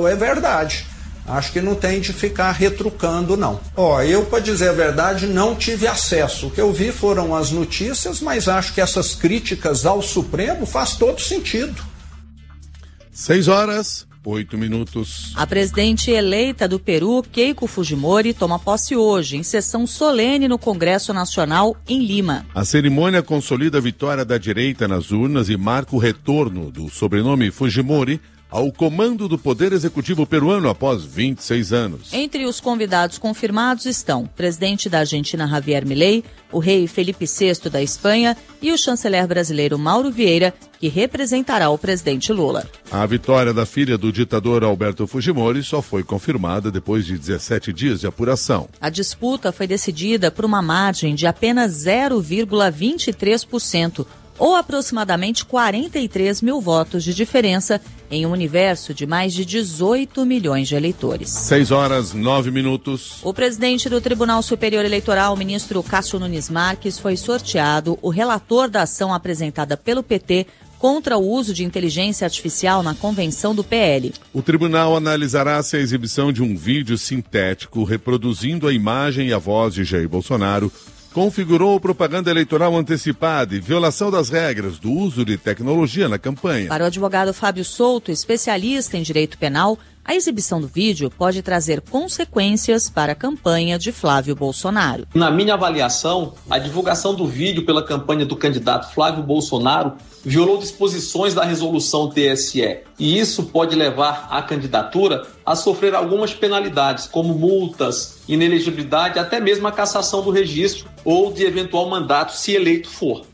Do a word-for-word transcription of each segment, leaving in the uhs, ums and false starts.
falou é verdade. Acho que não tem de ficar retrucando, não. Ó, eu, para dizer a verdade, não tive acesso. O que eu vi foram as notícias, mas acho que essas críticas ao Supremo faz todo sentido. Seis horas, oito minutos. A presidente eleita do Peru, Keiko Fujimori, toma posse hoje, em sessão solene no Congresso Nacional, em Lima. A cerimônia consolida a vitória da direita nas urnas e marca o retorno do sobrenome Fujimori ao comando do Poder Executivo peruano após vinte e seis anos. Entre os convidados confirmados estão o presidente da Argentina, Javier Milei, o rei Felipe sexto da Espanha e o chanceler brasileiro Mauro Vieira, que representará o presidente Lula. A vitória da filha do ditador Alberto Fujimori só foi confirmada depois de dezessete dias de apuração. A disputa foi decidida por uma margem de apenas zero vírgula vinte e três por cento, ou aproximadamente quarenta e três mil votos de diferença em um universo de mais de dezoito milhões de eleitores. Seis horas, nove minutos. O presidente do Tribunal Superior Eleitoral, o ministro Cássio Nunes Marques, foi sorteado o relator da ação apresentada pelo P T contra o uso de inteligência artificial na convenção do P L. O tribunal analisará se a exibição de um vídeo sintético reproduzindo a imagem e a voz de Jair Bolsonaro configurou propaganda eleitoral antecipada e violação das regras do uso de tecnologia na campanha. Para o advogado Fábio Souto, especialista em direito penal, a exibição do vídeo pode trazer consequências para a campanha de Flávio Bolsonaro. Na minha avaliação, a divulgação do vídeo pela campanha do candidato Flávio Bolsonaro violou disposições da resolução T S E, e isso pode levar a candidatura a sofrer algumas penalidades, como multas, inelegibilidade, até mesmo a cassação do registro ou de eventual mandato, se eleito for.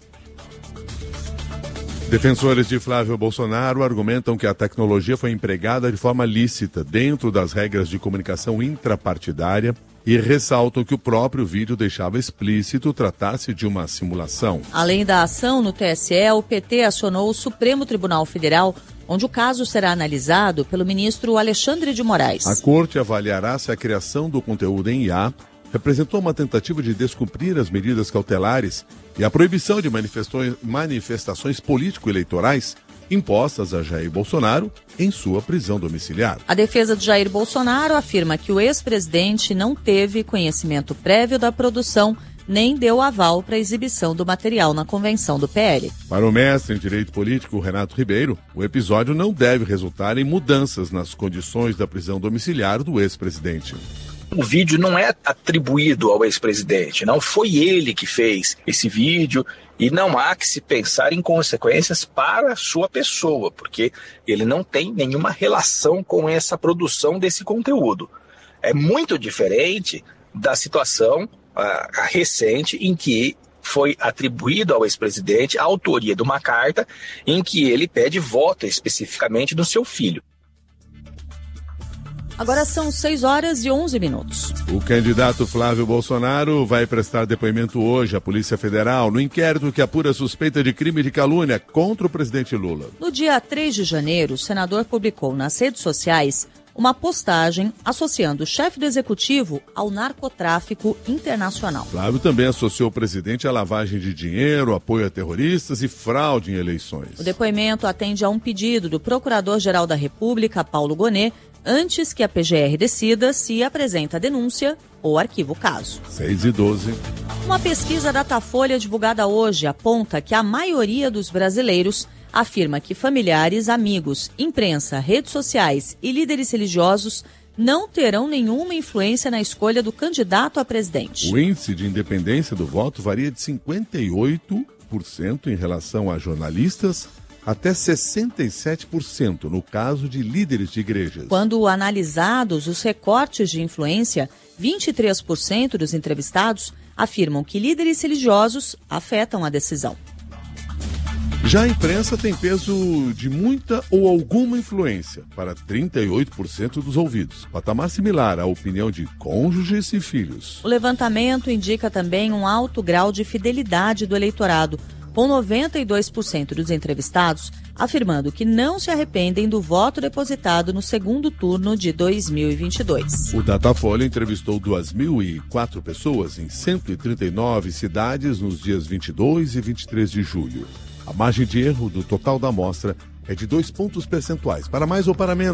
Defensores de Flávio Bolsonaro argumentam que a tecnologia foi empregada de forma lícita dentro das regras de comunicação intrapartidária e ressaltam que o próprio vídeo deixava explícito tratar-se de uma simulação. Além da ação no T S E, o P T acionou o Supremo Tribunal Federal, onde o caso será analisado pelo ministro Alexandre de Moraes. A corte avaliará se a criação do conteúdo em I A representou uma tentativa de descumprir as medidas cautelares e a proibição de manifestações político-eleitorais impostas a Jair Bolsonaro em sua prisão domiciliar. A defesa de Jair Bolsonaro afirma que o ex-presidente não teve conhecimento prévio da produção nem deu aval para a exibição do material na convenção do P L. Para o mestre em Direito Político, Renato Ribeiro, o episódio não deve resultar em mudanças nas condições da prisão domiciliar do ex-presidente. O vídeo não é atribuído ao ex-presidente, não foi ele que fez esse vídeo e não há que se pensar em consequências para a sua pessoa, porque ele não tem nenhuma relação com essa produção desse conteúdo. É muito diferente da situação uh, recente em que foi atribuído ao ex-presidente a autoria de uma carta em que ele pede voto especificamente do seu filho. Agora são seis horas e onze minutos. O candidato Flávio Bolsonaro vai prestar depoimento hoje à Polícia Federal no inquérito que apura suspeita de crime de calúnia contra o presidente Lula. No dia três de janeiro, o senador publicou nas redes sociais uma postagem associando o chefe do executivo ao narcotráfico internacional. Flávio também associou o presidente à lavagem de dinheiro, apoio a terroristas e fraude em eleições. O depoimento atende a um pedido do Procurador-Geral da República, Paulo Gonet, antes que a P G R decida se apresenta a denúncia ou arquiva o caso. seis e doze. Uma pesquisa Datafolha divulgada hoje aponta que a maioria dos brasileiros afirma que familiares, amigos, imprensa, redes sociais e líderes religiosos não terão nenhuma influência na escolha do candidato a presidente. O índice de independência do voto varia de cinquenta e oito por cento em relação a jornalistas até sessenta e sete por cento no caso de líderes de igrejas. Quando analisados os recortes de influência, vinte e três por cento dos entrevistados afirmam que líderes religiosos afetam a decisão. Já a imprensa tem peso de muita ou alguma influência para trinta e oito por cento dos ouvidos, patamar similar à opinião de cônjuges e filhos. O levantamento indica também um alto grau de fidelidade do eleitorado, com noventa e dois por cento dos entrevistados afirmando que não se arrependem do voto depositado no segundo turno de dois mil e vinte e dois. O Datafolha entrevistou duas mil e quatro pessoas em cento e trinta e nove cidades nos dias vinte e dois e vinte e três de julho. A margem de erro do total da amostra é de dois pontos percentuais, para mais ou para menos.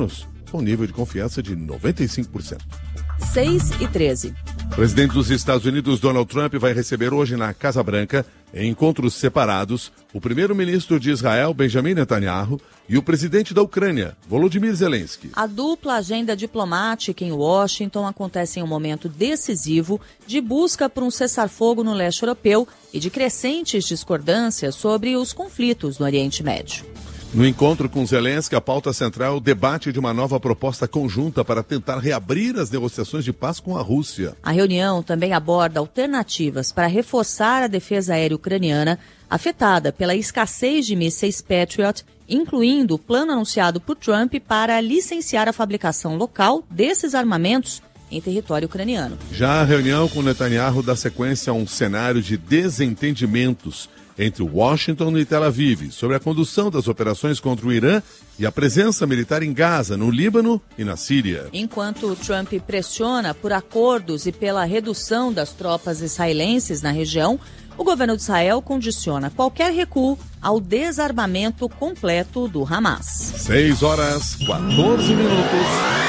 com nível de confiança de noventa e cinco por cento. seis e treze. O presidente dos Estados Unidos, Donald Trump, vai receber hoje na Casa Branca, em encontros separados, o primeiro-ministro de Israel, Benjamin Netanyahu, e o presidente da Ucrânia, Volodymyr Zelensky. A dupla agenda diplomática em Washington acontece em um momento decisivo de busca por um cessar-fogo no leste europeu e de crescentes discordâncias sobre os conflitos no Oriente Médio. No encontro com Zelensky, a pauta central é o debate de uma nova proposta conjunta para tentar reabrir as negociações de paz com a Rússia. A reunião também aborda alternativas para reforçar a defesa aérea ucraniana, afetada pela escassez de mísseis Patriot, incluindo o plano anunciado por Trump para licenciar a fabricação local desses armamentos em território ucraniano. Já a reunião com Netanyahu dá sequência a um cenário de desentendimentos entre Washington e Tel Aviv sobre a condução das operações contra o Irã e a presença militar em Gaza, no Líbano e na Síria. Enquanto Trump pressiona por acordos e pela redução das tropas israelenses na região, o governo de Israel condiciona qualquer recuo ao desarmamento completo do Hamas. seis horas, quatorze minutos.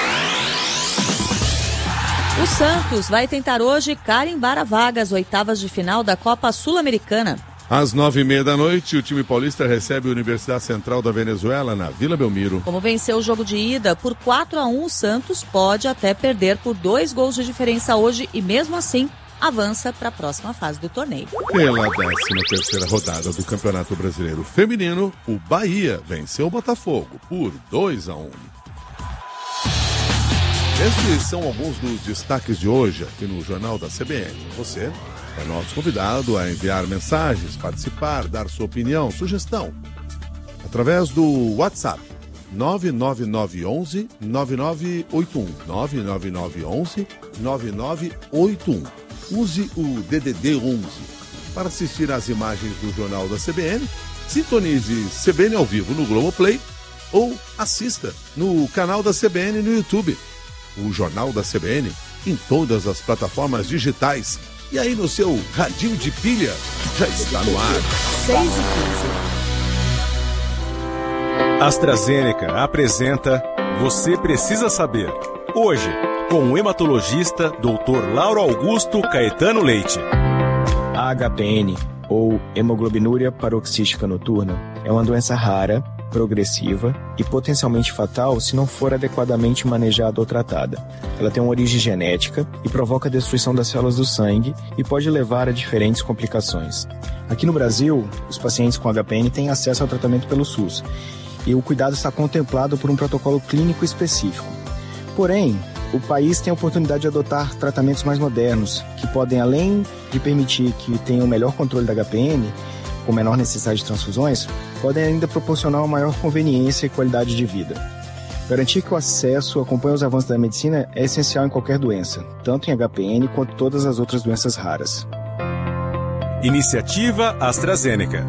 O Santos vai tentar hoje carimbar a vaga às oitavas de final da Copa Sul-Americana. Às nove e meia da noite, o time paulista recebe a Universidade Central da Venezuela na Vila Belmiro. Como venceu o jogo de ida por quatro a um, o Santos pode até perder por dois gols de diferença hoje e, mesmo assim, avança para a próxima fase do torneio. Pela décima terceira rodada do Campeonato Brasileiro Feminino, o Bahia venceu o Botafogo por dois a um. Estes são alguns dos destaques de hoje aqui no Jornal da C B N. Você é nosso convidado a enviar mensagens, participar, dar sua opinião, sugestão, através do WhatsApp nove nove nove um um nove nove oito um, nove nove nove um um nove nove oito um. Use o D D D onze para assistir às imagens do Jornal da C B N, sintonize C B N ao vivo no Globoplay ou assista no canal da C B N no YouTube. O Jornal da C B N em todas as plataformas digitais. E aí no seu radinho de pilha, já está no ar. seis e quinze. AstraZeneca apresenta Você Precisa Saber. Hoje, com o hematologista doutor Lauro Augusto Caetano Leite. A H P N, ou hemoglobinúria paroxística noturna, é uma doença rara, progressiva e potencialmente fatal se não for adequadamente manejada ou tratada. Ela tem uma origem genética e provoca a destruição das células do sangue e pode levar a diferentes complicações. Aqui no Brasil, os pacientes com H P N têm acesso ao tratamento pelo SUS e o cuidado está contemplado por um protocolo clínico específico. Porém, o país tem a oportunidade de adotar tratamentos mais modernos, que podem, além de permitir que tenha o melhor controle da H P N, com menor necessidade de transfusões, podem ainda proporcionar uma maior conveniência e qualidade de vida. Garantir que o acesso acompanhe os avanços da medicina é essencial em qualquer doença, tanto em H P N quanto todas as outras doenças raras. Iniciativa AstraZeneca.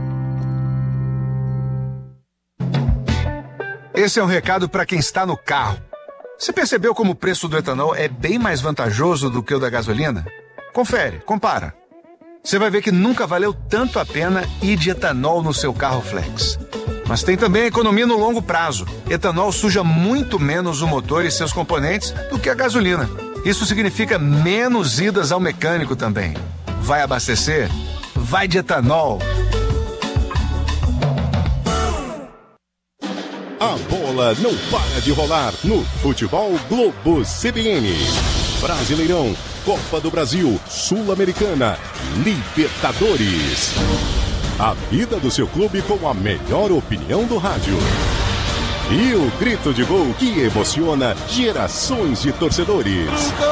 Esse é um recado para quem está no carro. Você percebeu como o preço do etanol é bem mais vantajoso do que o da gasolina? Confere, compara. Você vai ver que nunca valeu tanto a pena ir de etanol no seu carro flex. Mas tem também a economia no longo prazo. Etanol suja muito menos o motor e seus componentes do que a gasolina. Isso significa menos idas ao mecânico também. Vai abastecer? Vai de etanol. A bola não para de rolar no Futebol Globo C B N. Brasileirão, Copa do Brasil, Sul-Americana, Libertadores. A vida do seu clube com a melhor opinião do rádio. E o grito de gol que emociona gerações de torcedores.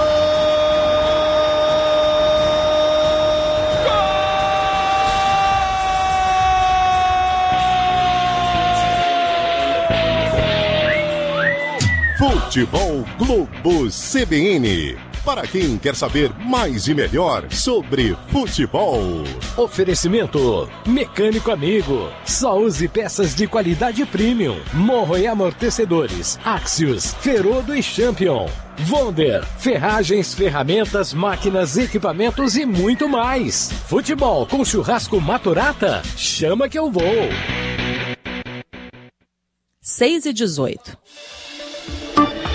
Futebol Globo C B N. Para quem quer saber mais e melhor sobre futebol. Oferecimento Mecânico Amigo. Só use peças de qualidade premium. Morro e amortecedores. Axios, Ferodo e Champion. Wonder, ferragens, ferramentas, máquinas, equipamentos e muito mais. Futebol com churrasco Maturata? Chama que eu vou. seis e dezoito.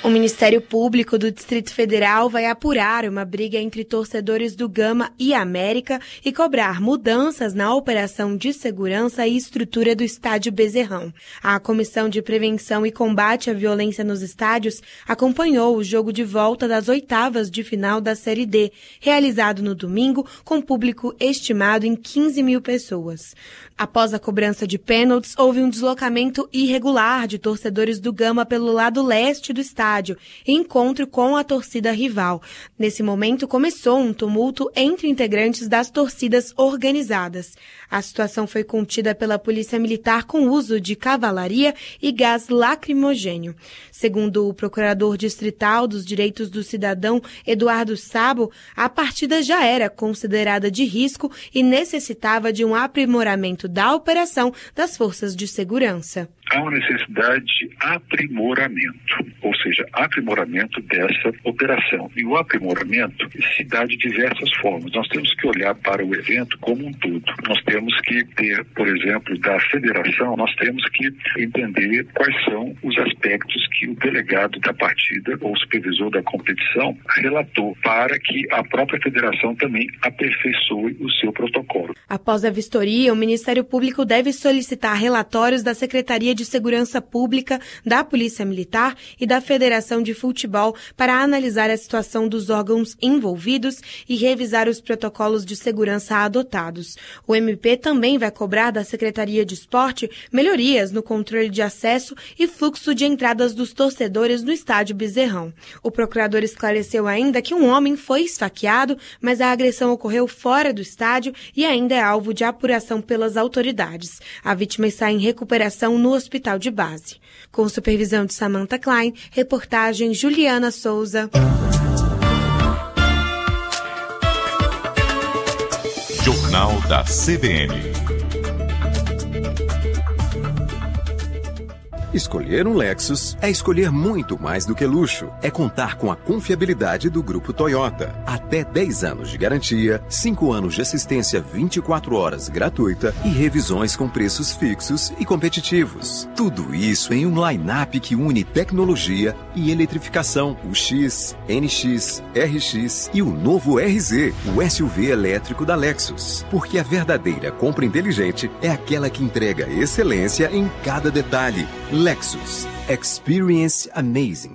O Ministério Público do Distrito Federal vai apurar uma briga entre torcedores do Gama e América e cobrar mudanças na operação de segurança e estrutura do estádio Bezerrão. A Comissão de Prevenção e Combate à Violência nos Estádios acompanhou o jogo de volta das oitavas de final da Série D, realizado no domingo, com público estimado em quinze mil pessoas. Após a cobrança de pênaltis, houve um deslocamento irregular de torcedores do Gama pelo lado leste do estádio, em encontro com a torcida rival. Nesse momento, começou um tumulto entre integrantes das torcidas organizadas. A situação foi contida pela Polícia Militar com uso de cavalaria e gás lacrimogênio. Segundo o procurador distrital dos direitos do cidadão, Eduardo Sabo, a partida já era considerada de risco e necessitava de um aprimoramento da operação das forças de segurança. Há uma necessidade de aprimoramento, ou seja, aprimoramento dessa operação. E o aprimoramento se dá de diversas formas. Nós temos que olhar para o evento como um todo. Nós temos que ter, por exemplo, da federação, nós temos que entender quais são os aspectos que o delegado da partida ou o supervisor da competição relatou, para que a própria federação também aperfeiçoe o seu protocolo. Após a vistoria, o Ministério Público deve solicitar relatórios da Secretaria de Segurança Pública, da Polícia Militar e da Federação de Futebol para analisar a situação dos órgãos envolvidos e revisar os protocolos de segurança adotados. O M P também vai cobrar da Secretaria de Esporte melhorias no controle de acesso e fluxo de entradas dos torcedores no estádio Bezerrão. O procurador esclareceu ainda que um homem foi esfaqueado, mas a agressão ocorreu fora do estádio e ainda é alvo de apuração pelas autoridades. A vítima está em recuperação no hospital de base. Com supervisão de Samantha Klein, reportagem Juliana Souza. Jornal da C B N. Escolher um Lexus é escolher muito mais do que luxo. É contar com a confiabilidade do Grupo Toyota. Até dez anos de garantia, cinco anos de assistência vinte e quatro horas gratuita e revisões com preços fixos e competitivos. Tudo isso em um line-up que une tecnologia e eletrificação. O X, N X, R X e o novo R Z, o S U V elétrico da Lexus. Porque a verdadeira compra inteligente é aquela que entrega excelência em cada detalhe. Lexus. Experience amazing.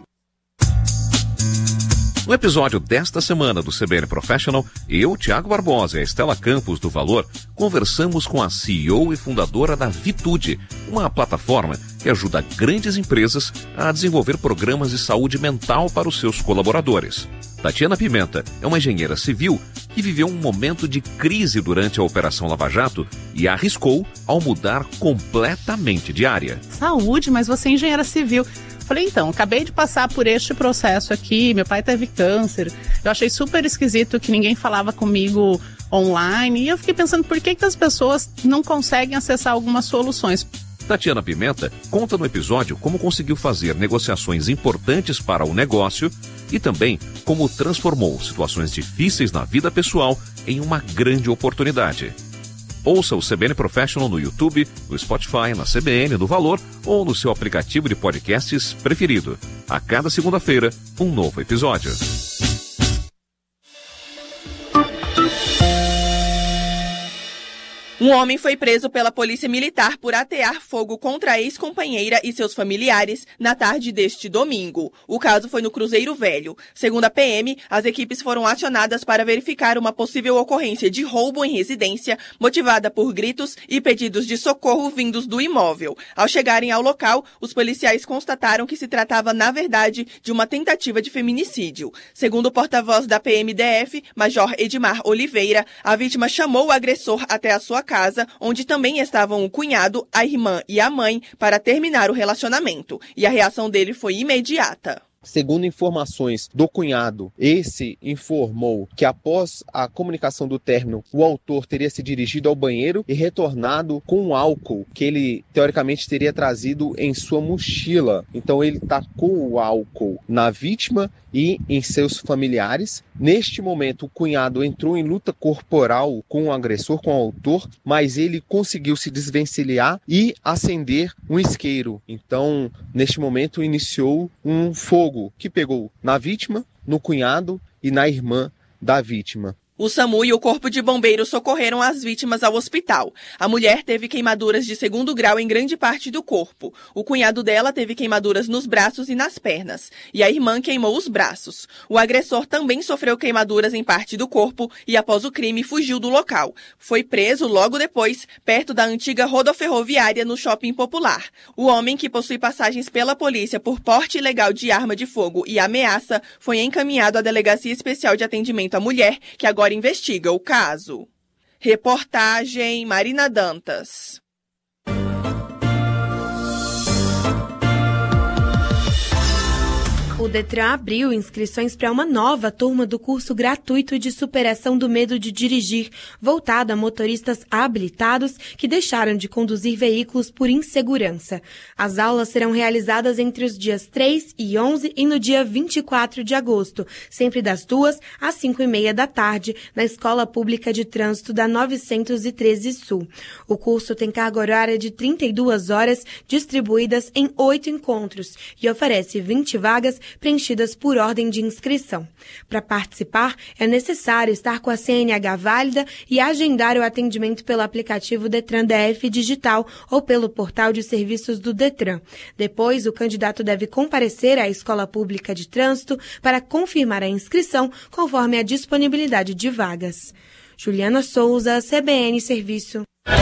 No episódio desta semana do C B N Professional, eu, Tiago Barbosa e a Estela Campos do Valor conversamos com a C E O e fundadora da Vitude, uma plataforma que ajuda grandes empresas a desenvolver programas de saúde mental para os seus colaboradores. Tatiana Pimenta é uma engenheira civil que viveu um momento de crise durante a Operação Lava Jato e arriscou ao mudar completamente de área. Saúde, mas você é engenheira civil. Falei, então, acabei de passar por este processo aqui, meu pai teve câncer, eu achei super esquisito que ninguém falava comigo online, e eu fiquei pensando por que, que as pessoas não conseguem acessar algumas soluções. Tatiana Pimenta conta no episódio como conseguiu fazer negociações importantes para o negócio e também como transformou situações difíceis na vida pessoal em uma grande oportunidade. Ouça o C B N Professional no YouTube, no Spotify, na C B N, no Valor ou no seu aplicativo de podcasts preferido. A cada segunda-feira, um novo episódio. Um homem foi preso pela Polícia Militar por atear fogo contra a ex-companheira e seus familiares na tarde deste domingo. O caso foi no Cruzeiro Velho. Segundo a P M, as equipes foram acionadas para verificar uma possível ocorrência de roubo em residência, motivada por gritos e pedidos de socorro vindos do imóvel. Ao chegarem ao local, os policiais constataram que se tratava, na verdade, de uma tentativa de feminicídio. Segundo o porta-voz da P M D F, Major Edmar Oliveira, a vítima chamou o agressor até a sua casa, onde também estavam o cunhado, a irmã e a mãe, para terminar o relacionamento. E a reação dele foi imediata. Segundo informações do cunhado, esse informou que após a comunicação do término, o autor teria se dirigido ao banheiro e retornado com álcool que ele, teoricamente, teria trazido em sua mochila. Então ele tacou o álcool na vítima e em seus familiares. Neste momento, o cunhado entrou em luta corporal com o agressor, com o autor, mas ele conseguiu se desvencilhar e acender um isqueiro. Então, neste momento, iniciou um fogo fogo que pegou na vítima, no cunhado e na irmã da vítima. O SAMU e o Corpo de Bombeiros socorreram as vítimas ao hospital. A mulher teve queimaduras de segundo grau em grande parte do corpo. O cunhado dela teve queimaduras nos braços e nas pernas. E a irmã queimou os braços. O agressor também sofreu queimaduras em parte do corpo e, após o crime, fugiu do local. Foi preso logo depois, perto da antiga rodoferroviária no Shopping Popular. O homem, que possui passagens pela polícia por porte ilegal de arma de fogo e ameaça, foi encaminhado à Delegacia Especial de Atendimento à Mulher, que agora investiga o caso. Reportagem Marina Dantas. O Detran abriu inscrições para uma nova turma do curso gratuito de superação do medo de dirigir, voltado a motoristas habilitados que deixaram de conduzir veículos por insegurança. As aulas serão realizadas entre os dias três e onze e no dia vinte e quatro de agosto, sempre das duas às cinco e meia da tarde, na Escola Pública de Trânsito da novecentos e treze Sul. O curso tem carga horária de trinta e duas horas, distribuídas em oito encontros, e oferece vinte vagas preenchidas por ordem de inscrição. Para participar, é necessário estar com a C N H válida e agendar o atendimento pelo aplicativo Detran D F Digital ou pelo portal de serviços do Detran. Depois, o candidato deve comparecer à Escola Pública de Trânsito para confirmar a inscrição conforme a disponibilidade de vagas. Juliana Souza, C B N Serviço.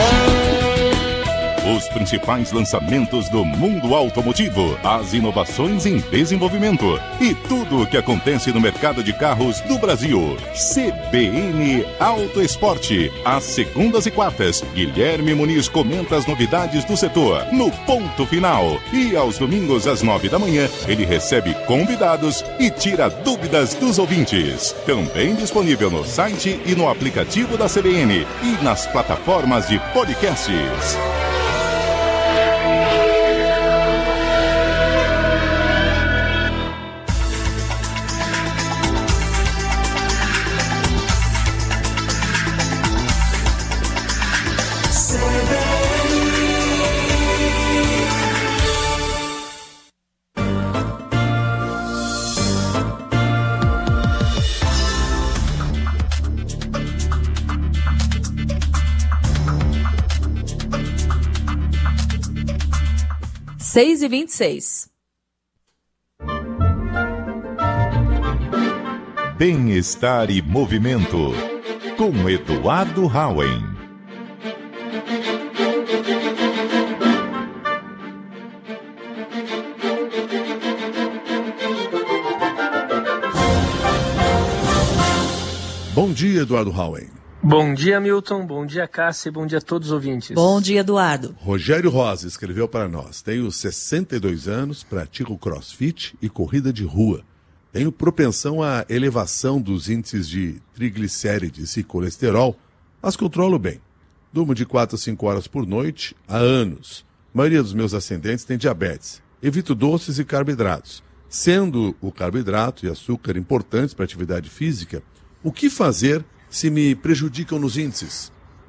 Os principais lançamentos do mundo automotivo, as inovações em desenvolvimento e tudo o que acontece no mercado de carros do Brasil. C B N Auto Esporte. Às segundas e quartas, Guilherme Muniz comenta as novidades do setor no Ponto Final. E aos domingos, às nove da manhã, ele recebe convidados e tira dúvidas dos ouvintes. Também disponível no site e no aplicativo da C B N e nas plataformas de podcasts. seis e vinte e seis. Bem-estar e movimento, com Eduardo Hauen. Bom dia, Eduardo Hauen. Bom dia, Milton. Bom dia, Cássia. Bom dia a todos os ouvintes. Bom dia, Eduardo. Rogério Rosa escreveu para nós. Tenho sessenta e dois anos, pratico crossfit e corrida de rua. Tenho propensão à elevação dos índices de triglicérides e colesterol, mas controlo bem. Durmo de quatro a cinco horas por noite há anos. A maioria dos meus ascendentes tem diabetes. Evito doces e carboidratos. Sendo o carboidrato e açúcar importantes para a atividade física, o que fazer se me prejudicam nos índices?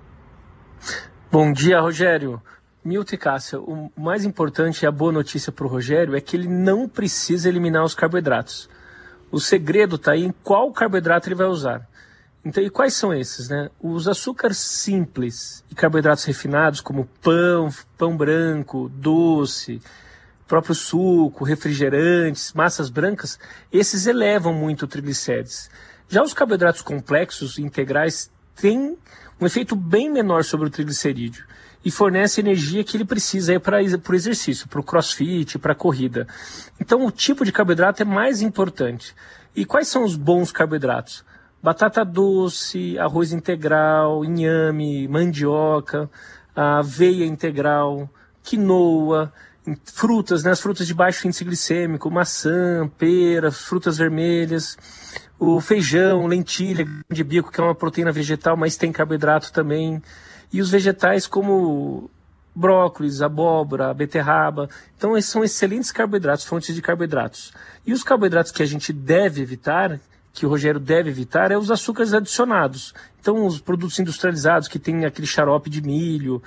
Bom dia, Rogério. Milton e Cássia, o mais importante e a boa notícia para o Rogério é que ele não precisa eliminar os carboidratos. O segredo está aí em qual carboidrato ele vai usar. Então, e quais são esses, né? Os açúcares simples e carboidratos refinados, como pão, pão branco, doce, próprio suco, refrigerantes, massas brancas, esses elevam muito o triglicérides. Já os carboidratos complexos, integrais, têm um efeito bem menor sobre o triglicerídeo e fornece a energia que ele precisa para o exercício, para o crossfit, para a corrida. Então o tipo de carboidrato é mais importante. E quais são os bons carboidratos? Batata doce, arroz integral, inhame, mandioca, aveia integral, quinoa, frutas, né, as frutas de baixo índice glicêmico, maçã, pera, frutas vermelhas, o feijão, lentilha, grão de bico, que é uma proteína vegetal, mas tem carboidrato também, e os vegetais como brócolis, abóbora, beterraba. Então esses são excelentes carboidratos, fontes de carboidratos. E os carboidratos que a gente deve evitar, que o Rogério deve evitar, é os açúcares adicionados. Então os produtos industrializados, que tem aquele xarope de milho,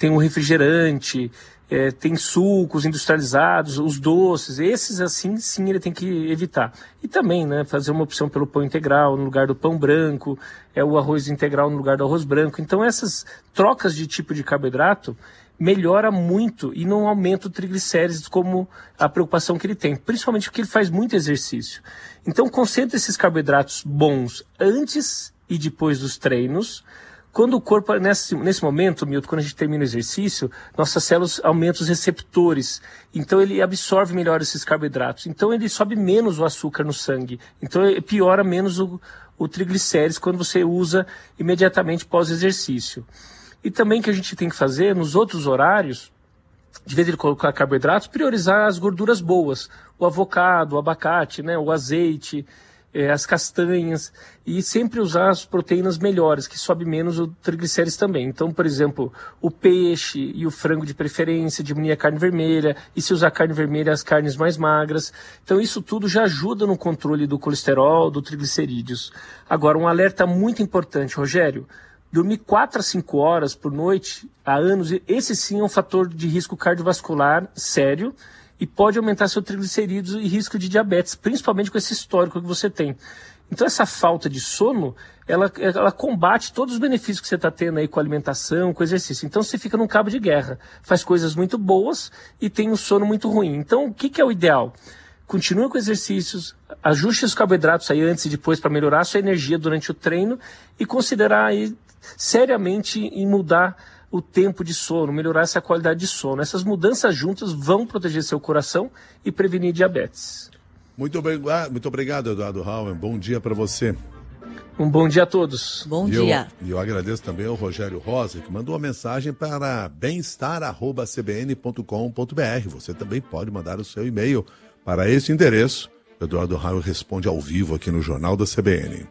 tem o refrigerante, é, tem sucos industrializados, os doces, esses assim sim ele tem que evitar. E também, né, fazer uma opção pelo pão integral no lugar do pão branco, é o arroz integral no lugar do arroz branco. Então essas trocas de tipo de carboidrato melhora muito e não aumenta o triglicérides como a preocupação que ele tem, principalmente porque ele faz muito exercício. Então concentre esses carboidratos bons antes e depois dos treinos. Quando o corpo, nesse, nesse momento, Milton, quando a gente termina o exercício, nossas células aumentam os receptores, então ele absorve melhor esses carboidratos, então ele sobe menos o açúcar no sangue, então piora menos o, o triglicérides quando você usa imediatamente pós-exercício. E também que a gente tem que fazer nos outros horários, de vez em colocar carboidratos, priorizar as gorduras boas, o avocado, o abacate, né, o azeite, é, as castanhas, e sempre usar as proteínas melhores, que sobe menos o triglicérides também. Então, por exemplo, o peixe e o frango de preferência, diminuir a carne vermelha, e se usar carne vermelha, as carnes mais magras. Então, isso tudo já ajuda no controle do colesterol, do triglicerídeos. Agora, um alerta muito importante, Rogério: dormir quatro a cinco horas por noite há anos, esse sim é um fator de risco cardiovascular sério e pode aumentar seu triglicerídeos e risco de diabetes, principalmente com esse histórico que você tem. Então essa falta de sono, ela, ela combate todos os benefícios que você está tendo aí com a alimentação, com o exercício. Então você fica num cabo de guerra, faz coisas muito boas e tem um sono muito ruim. Então o que, que é o ideal? Continue com exercícios, ajuste os carboidratos aí antes e depois para melhorar a sua energia durante o treino e considerar aí seriamente em mudar o tempo de sono, melhorar essa qualidade de sono. Essas mudanças juntas vão proteger seu coração e prevenir diabetes. Muito, obrigado, muito obrigado, Eduardo Hauer. Bom dia para você. Um bom dia a todos. Bom e dia. Eu, e eu agradeço também ao Rogério Rosa, que mandou uma mensagem para bem-estar arroba c b n ponto com ponto b r. Você também pode mandar o seu e-mail para esse endereço. Eduardo Hauer responde ao vivo aqui no Jornal da C B N.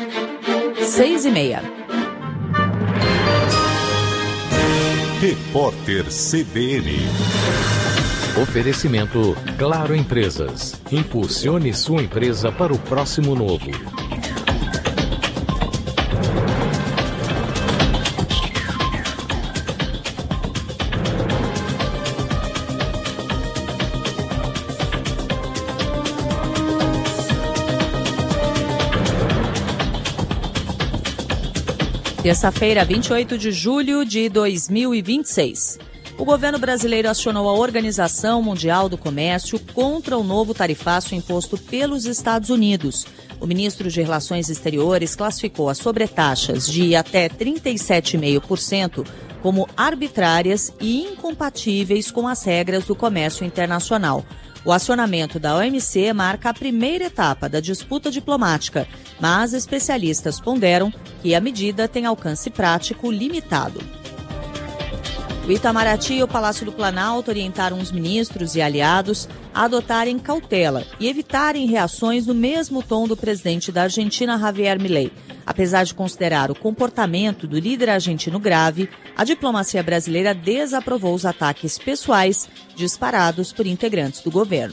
Seis e meia. Repórter C B N. Oferecimento Claro Empresas. Impulsione sua empresa para o próximo novo. Terça-feira, vinte e oito de julho de dois mil e vinte e seis. O governo brasileiro acionou a Organização Mundial do Comércio contra o novo tarifaço imposto pelos Estados Unidos. O ministro de Relações Exteriores classificou as sobretaxas de até trinta e sete vírgula cinco por cento como arbitrárias e incompatíveis com as regras do comércio internacional. O acionamento da O M C marca a primeira etapa da disputa diplomática, mas especialistas ponderam que a medida tem alcance prático limitado. O Itamaraty e o Palácio do Planalto orientaram os ministros e aliados a adotarem cautela e evitarem reações no mesmo tom do presidente da Argentina, Javier Milei. Apesar de considerar o comportamento do líder argentino grave, a diplomacia brasileira desaprovou os ataques pessoais disparados por integrantes do governo.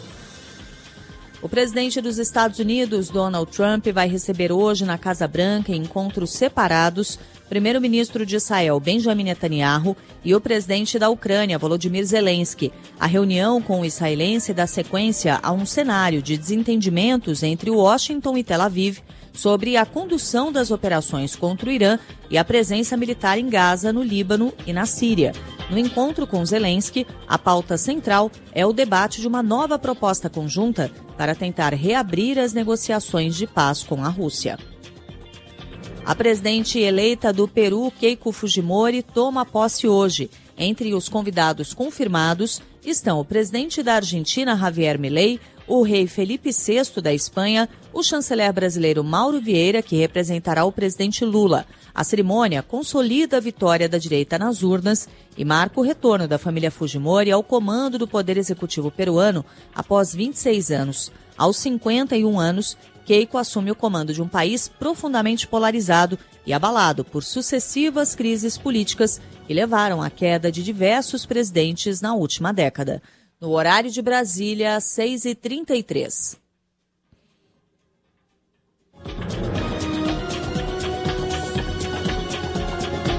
O presidente dos Estados Unidos, Donald Trump, vai receber hoje na Casa Branca, em encontros separados, o primeiro-ministro de Israel, Benjamin Netanyahu, e o presidente da Ucrânia, Volodymyr Zelensky. A reunião com o israelense dá sequência a um cenário de desentendimentos entre Washington e Tel Aviv sobre a condução das operações contra o Irã e a presença militar em Gaza, no Líbano e na Síria. No encontro com Zelensky, a pauta central é o debate de uma nova proposta conjunta para tentar reabrir as negociações de paz com a Rússia. A presidente eleita do Peru, Keiko Fujimori, toma posse hoje. Entre os convidados confirmados estão o presidente da Argentina, Javier Milei, o rei Felipe sexto da Espanha, o chanceler brasileiro Mauro Vieira, que representará o presidente Lula. A cerimônia consolida a vitória da direita nas urnas e marca o retorno da família Fujimori ao comando do Poder Executivo peruano após vinte e seis anos. Aos cinquenta e um anos, Keiko assume o comando de um país profundamente polarizado e abalado por sucessivas crises políticas que levaram à queda de diversos presidentes na última década. No horário de Brasília, seis e trinta e três.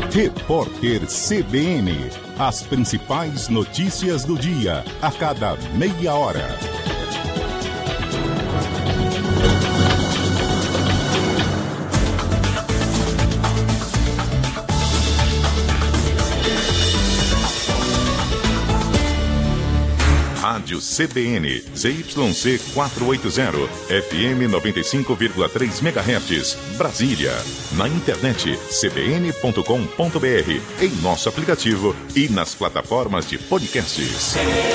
Repórter C B N. As principais notícias do dia, a cada meia hora. Rádio C B N, Z Y C quatrocentos e oitenta, F M noventa e cinco vírgula três megahertz, Brasília. Na internet, c b n ponto com ponto b r, em nosso aplicativo e nas plataformas de podcasts.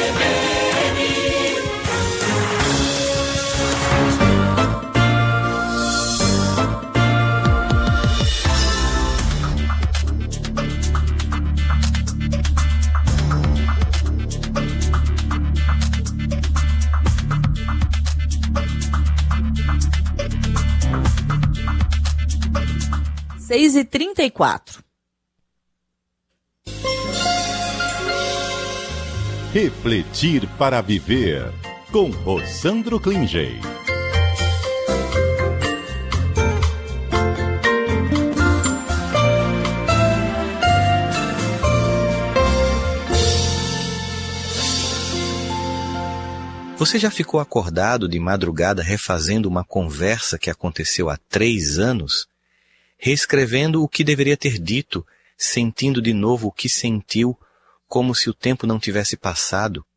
seis e trinta e quatro. Refletir para viver, com Rosandro Klingey. Você já ficou acordado de madrugada refazendo uma conversa que aconteceu há três anos? Reescrevendo o que deveria ter dito, sentindo de novo o que sentiu, como se o tempo não tivesse passado?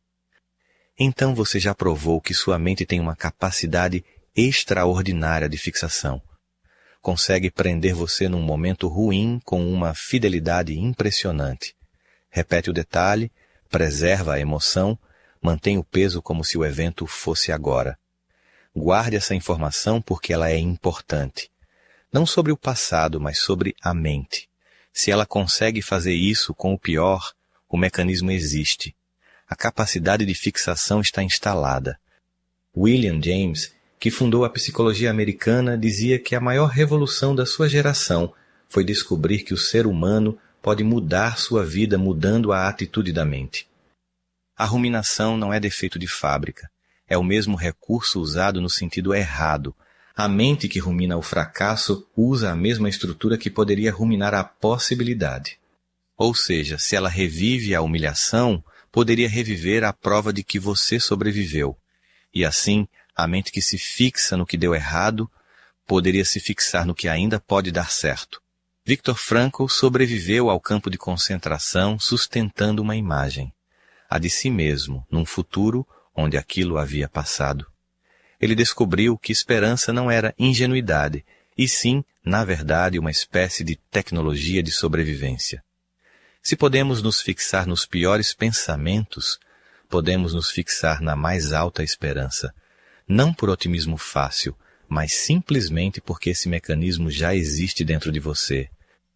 Então você já provou que sua mente tem uma capacidade extraordinária de fixação. Consegue prender você num momento ruim com uma fidelidade impressionante. Repete o detalhe, preserva a emoção, mantém o peso como se o evento fosse agora. Guarde essa informação porque ela é importante. Não sobre o passado, mas sobre a mente. Se ela consegue fazer isso com o pior, o mecanismo existe. A capacidade de fixação está instalada. William James, que fundou a psicologia americana, dizia que a maior revolução da sua geração foi descobrir que o ser humano pode mudar sua vida mudando a atitude da mente. A ruminação não é defeito de fábrica. É o mesmo recurso usado no sentido errado. A mente que rumina o fracasso usa a mesma estrutura que poderia ruminar a possibilidade. Ou seja, se ela revive a humilhação, poderia reviver a prova de que você sobreviveu. E assim, a mente que se fixa no que deu errado, poderia se fixar no que ainda pode dar certo. Viktor Frankl sobreviveu ao campo de concentração sustentando uma imagem. A de si mesmo, num futuro onde aquilo havia passado. Ele descobriu que esperança não era ingenuidade, e sim, na verdade, uma espécie de tecnologia de sobrevivência. Se podemos nos fixar nos piores pensamentos, podemos nos fixar na mais alta esperança, não por otimismo fácil, mas simplesmente porque esse mecanismo já existe dentro de você.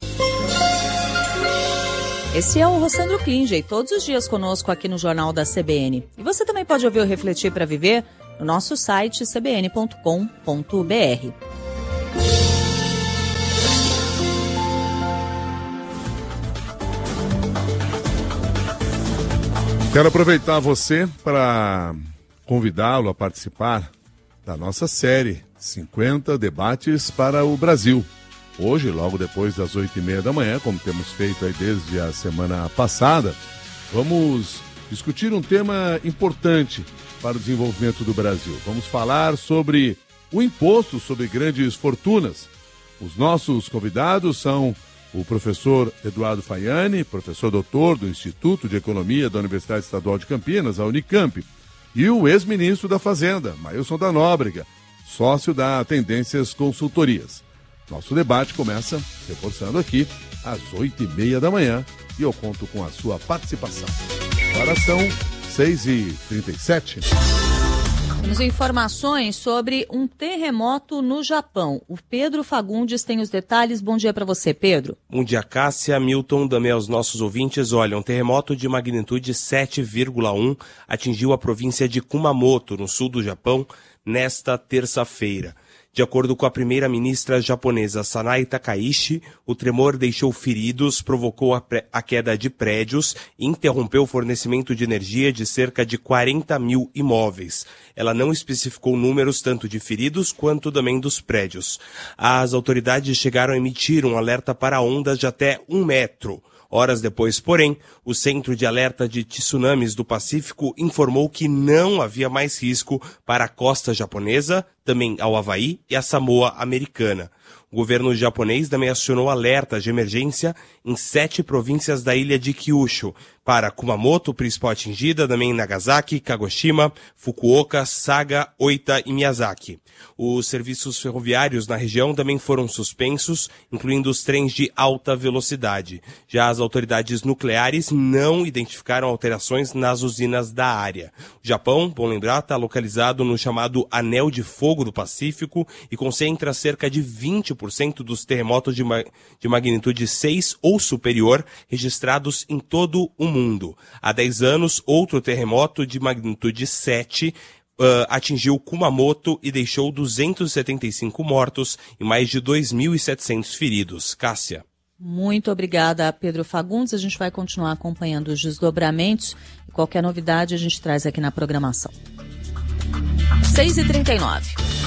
Esse é o Rosandro Klingey, todos os dias conosco aqui no Jornal da C B N. E você também pode ouvir o Refletir para Viver no nosso site c b n ponto com ponto b r. Quero aproveitar você para convidá-lo a participar da nossa série cinquenta Debates para o Brasil. Hoje, logo depois das oito e meia da manhã, como temos feito aí desde a semana passada, vamos discutir um tema importante para o desenvolvimento do Brasil. Vamos falar sobre o imposto sobre grandes fortunas. Os nossos convidados são o professor Eduardo Faiani, professor doutor do Instituto de Economia da Universidade Estadual de Campinas, a Unicamp, e o ex-ministro da Fazenda, Mailson da Nóbrega, sócio da Tendências Consultorias. Nosso debate começa, reforçando aqui, às oito e meia da manhã, e eu conto com a sua participação. Agora são seis e trinta e sete. Temos informações sobre um terremoto no Japão. O Pedro Fagundes tem os detalhes. Bom dia para você, Pedro. Bom dia, Cássia, Milton, também aos nossos ouvintes. Olha, um terremoto de magnitude sete vírgula um atingiu a província de Kumamoto, no sul do Japão, nesta terça-feira. De acordo com a primeira-ministra japonesa Sanae Takaichi, o tremor deixou feridos, provocou a, pre- a queda de prédios e interrompeu o fornecimento de energia de cerca de quarenta mil imóveis. Ela não especificou números tanto de feridos quanto também dos prédios. As autoridades chegaram a emitir um alerta para ondas de até um metro. Horas depois, porém, o Centro de Alerta de Tsunamis do Pacífico informou que não havia mais risco para a costa japonesa, também ao Havaí e a Samoa Americana. O governo japonês também acionou alertas de emergência em sete províncias da ilha de Kyushu, para Kumamoto, principal atingida, também Nagasaki, Kagoshima, Fukuoka, Saga, Oita e Miyazaki. Os serviços ferroviários na região também foram suspensos, incluindo os trens de alta velocidade. Já as autoridades nucleares não identificaram alterações nas usinas da área. O Japão, bom lembrar, está localizado no chamado Anel de Fogo do Pacífico e concentra cerca de vinte por cento dos terremotos de, ma- de magnitude seis ou superior registrados em todo o mundo. Há dez anos, outro terremoto de magnitude sete uh, atingiu Kumamoto e deixou duzentos e setenta e cinco mortos e mais de dois mil e setecentos feridos. Cássia. Muito obrigada, Pedro Fagundes. A gente vai continuar acompanhando os desdobramentos e qualquer novidade a gente traz aqui na programação. seis e trinta e nove.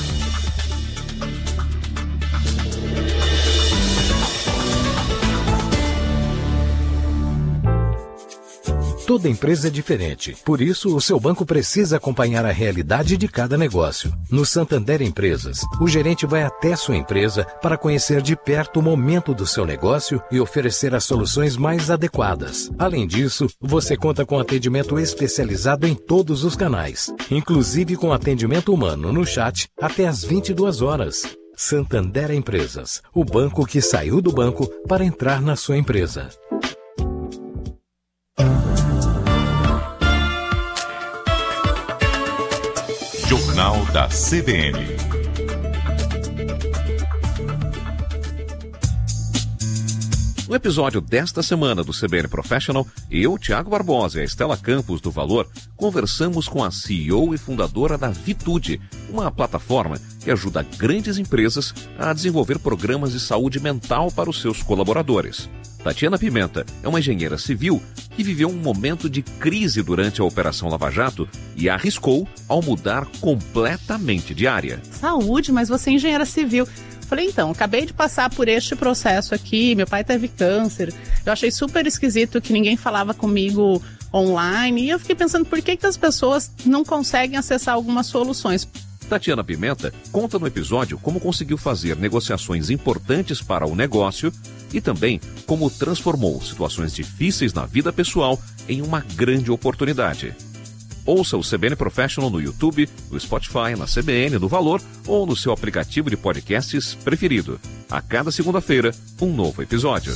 Toda empresa é diferente, por isso o seu banco precisa acompanhar a realidade de cada negócio. No Santander Empresas, o gerente vai até sua empresa para conhecer de perto o momento do seu negócio e oferecer as soluções mais adequadas. Além disso, você conta com atendimento especializado em todos os canais, inclusive com atendimento humano no chat até às vinte e duas horas. Santander Empresas, o banco que saiu do banco para entrar na sua empresa. Jornal da C B N. No episódio desta semana do C B N Professional, eu, Tiago Barbosa e a Estela Campos do Valor, conversamos com a C E O e fundadora da Vitude, uma plataforma que ajuda grandes empresas a desenvolver programas de saúde mental para os seus colaboradores. Tatiana Pimenta é uma engenheira civil que viveu um momento de crise durante a Operação Lava Jato e arriscou ao mudar completamente de área. Saúde, mas você é engenheira civil. Falei, então, acabei de passar por este processo aqui, meu pai teve câncer, eu achei super esquisito que ninguém falava comigo online e eu fiquei pensando por que, que as pessoas não conseguem acessar algumas soluções. Tatiana Pimenta conta no episódio como conseguiu fazer negociações importantes para o negócio e também como transformou situações difíceis na vida pessoal em uma grande oportunidade. Ouça o C B N Professional no YouTube, no Spotify, na C B N, no Valor ou no seu aplicativo de podcasts preferido. A cada segunda-feira, um novo episódio.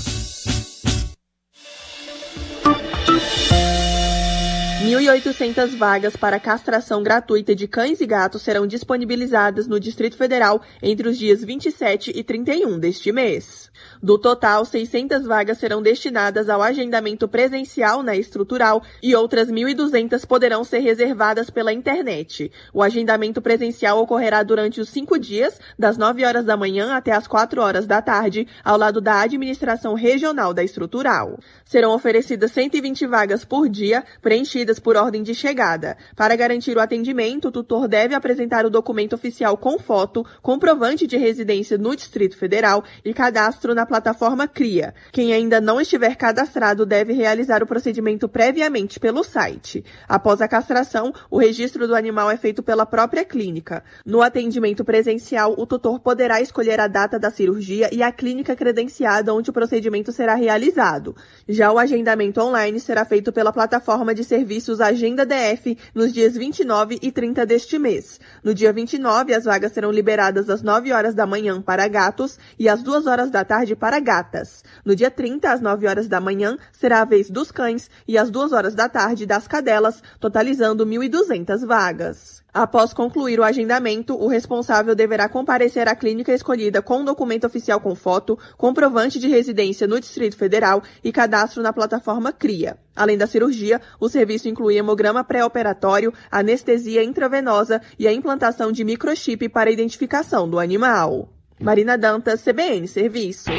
mil e oitocentas vagas para castração gratuita de cães e gatos serão disponibilizadas no Distrito Federal entre os dias vinte e sete e trinta e um deste mês. Do total, seiscentas vagas serão destinadas ao agendamento presencial na estrutural e outras mil e duzentas poderão ser reservadas pela internet. O agendamento presencial ocorrerá durante os cinco dias, das nove horas da manhã até as quatro horas da tarde, ao lado da administração regional da estrutural. Serão oferecidas cento e vinte vagas por dia, preenchidas por ordem de chegada. Para garantir o atendimento, o tutor deve apresentar o documento oficial com foto, comprovante de residência no Distrito Federal e cadastro na plataforma CRIA. Quem ainda não estiver cadastrado deve realizar o procedimento previamente pelo site. Após a castração, o registro do animal é feito pela própria clínica. No atendimento presencial, o tutor poderá escolher a data da cirurgia e a clínica credenciada onde o procedimento será realizado. Já o agendamento online será feito pela plataforma de serviços Agenda D F nos dias vinte e nove e trinta deste mês. No dia vinte e nove, as vagas serão liberadas às nove horas da manhã para gatos e às duas horas da tarde para gatas. No dia trinta, às nove horas da manhã, será a vez dos cães e às duas horas da tarde das cadelas, totalizando mil e duzentas vagas. Após concluir o agendamento, o responsável deverá comparecer à clínica escolhida com um documento oficial com foto, comprovante de residência no Distrito Federal e cadastro na plataforma CRIA. Além da cirurgia, o serviço inclui hemograma pré-operatório, anestesia intravenosa e a implantação de microchip para a identificação do animal. Marina Dantas, C B N Serviço.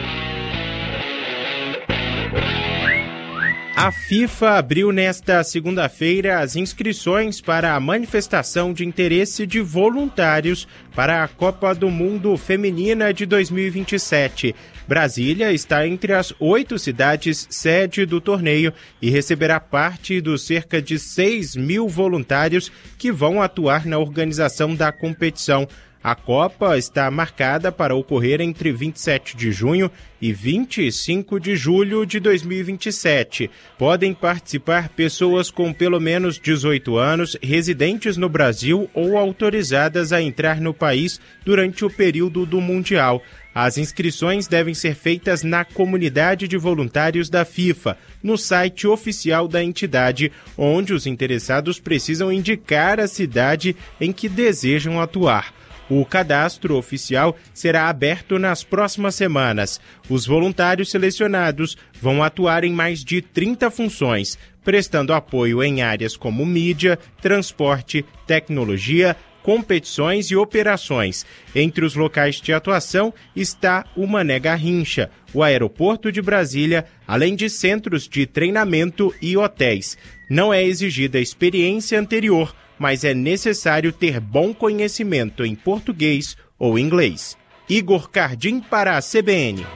A FIFA abriu nesta segunda-feira as inscrições para a manifestação de interesse de voluntários para a Copa do Mundo Feminina de dois mil e vinte e sete. Brasília está entre as oito cidades sede do torneio e receberá parte dos cerca de seis mil voluntários que vão atuar na organização da competição. A Copa está marcada para ocorrer entre vinte e sete de junho e vinte e cinco de julho de dois mil e vinte e sete. Podem participar pessoas com pelo menos dezoito anos, residentes no Brasil ou autorizadas a entrar no país durante o período do Mundial. As inscrições devem ser feitas na comunidade de voluntários da FIFA, no site oficial da entidade, onde os interessados precisam indicar a cidade em que desejam atuar. O cadastro oficial será aberto nas próximas semanas. Os voluntários selecionados vão atuar em mais de trinta funções, prestando apoio em áreas como mídia, transporte, tecnologia, competições e operações. Entre os locais de atuação está o Mané Garrincha, o aeroporto de Brasília, além de centros de treinamento e hotéis. Não é exigida experiência anterior, mas é necessário ter bom conhecimento em português ou inglês. Igor Cardim para a C B N.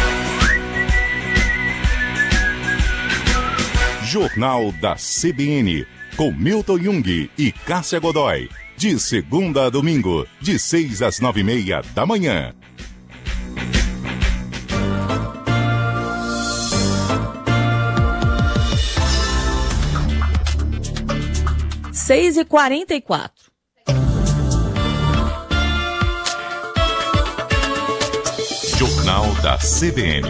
Jornal da C B N, com Milton Jung e Cássia Godoy. De segunda a domingo, de seis às nove e meia da manhã. seis e quarenta e quatro. Jornal da C B N.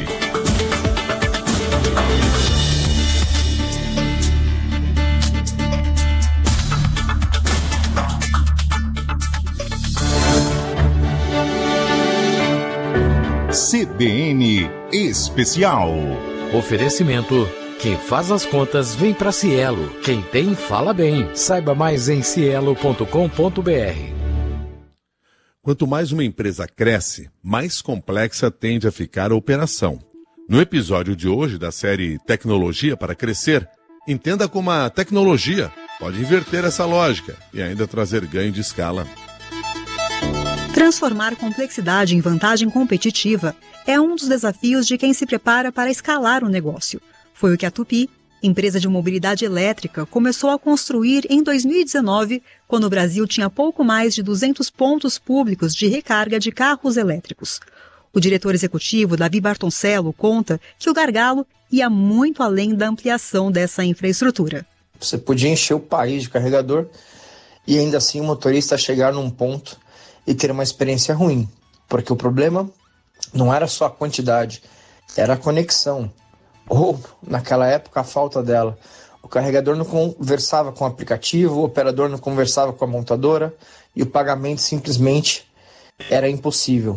C B N Especial. Oferecimento: quem faz as contas vem para Cielo. Quem tem, fala bem. Saiba mais em cielo ponto com ponto b r. Quanto mais uma empresa cresce, mais complexa tende a ficar a operação. No episódio de hoje da série Tecnologia para Crescer, entenda como a tecnologia pode inverter essa lógica e ainda trazer ganho de escala. Transformar complexidade em vantagem competitiva é um dos desafios de quem se prepara para escalar o negócio. Foi o que a Tupy, empresa de mobilidade elétrica, começou a construir em dois mil e dezenove, quando o Brasil tinha pouco mais de duzentos pontos públicos de recarga de carros elétricos. O diretor executivo, Davi Bartoncello, conta que o gargalo ia muito além da ampliação dessa infraestrutura. Você podia encher o país de carregador e ainda assim o motorista chegar num ponto e ter uma experiência ruim, porque o problema não era só a quantidade, era a conexão. Ou, naquela época, a falta dela. O carregador não conversava com o aplicativo, o operador não conversava com a montadora e o pagamento simplesmente era impossível.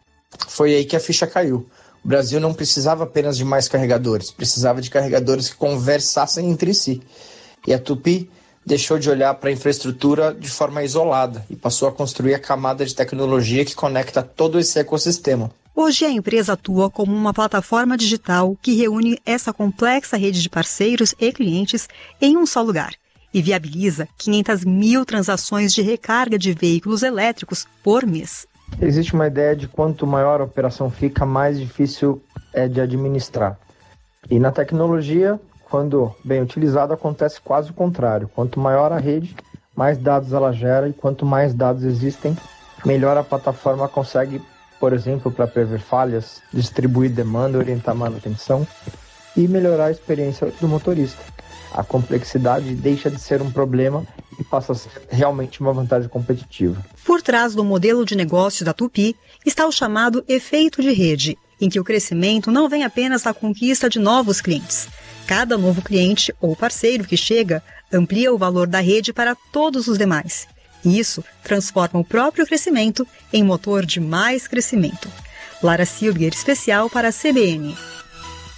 Foi aí que a ficha caiu. O Brasil não precisava apenas de mais carregadores, precisava de carregadores que conversassem entre si. E a Tupy deixou de olhar para a infraestrutura de forma isolada e passou a construir a camada de tecnologia que conecta todo esse ecossistema. Hoje a empresa atua como uma plataforma digital que reúne essa complexa rede de parceiros e clientes em um só lugar e viabiliza quinhentas mil transações de recarga de veículos elétricos por mês. Existe uma ideia de quanto maior a operação fica, mais difícil é de administrar. E na tecnologia, quando bem utilizada, acontece quase o contrário. Quanto maior a rede, mais dados ela gera, e quanto mais dados existem, melhor a plataforma consegue, por exemplo, para prever falhas, distribuir demanda, orientar manutenção e melhorar a experiência do motorista. A complexidade deixa de ser um problema e passa a ser realmente uma vantagem competitiva. Por trás do modelo de negócio da Tupy está o chamado efeito de rede, em que o crescimento não vem apenas da conquista de novos clientes. Cada novo cliente ou parceiro que chega amplia o valor da rede para todos os demais. E isso transforma o próprio crescimento em motor de mais crescimento. Lara Silger, especial para a C B N.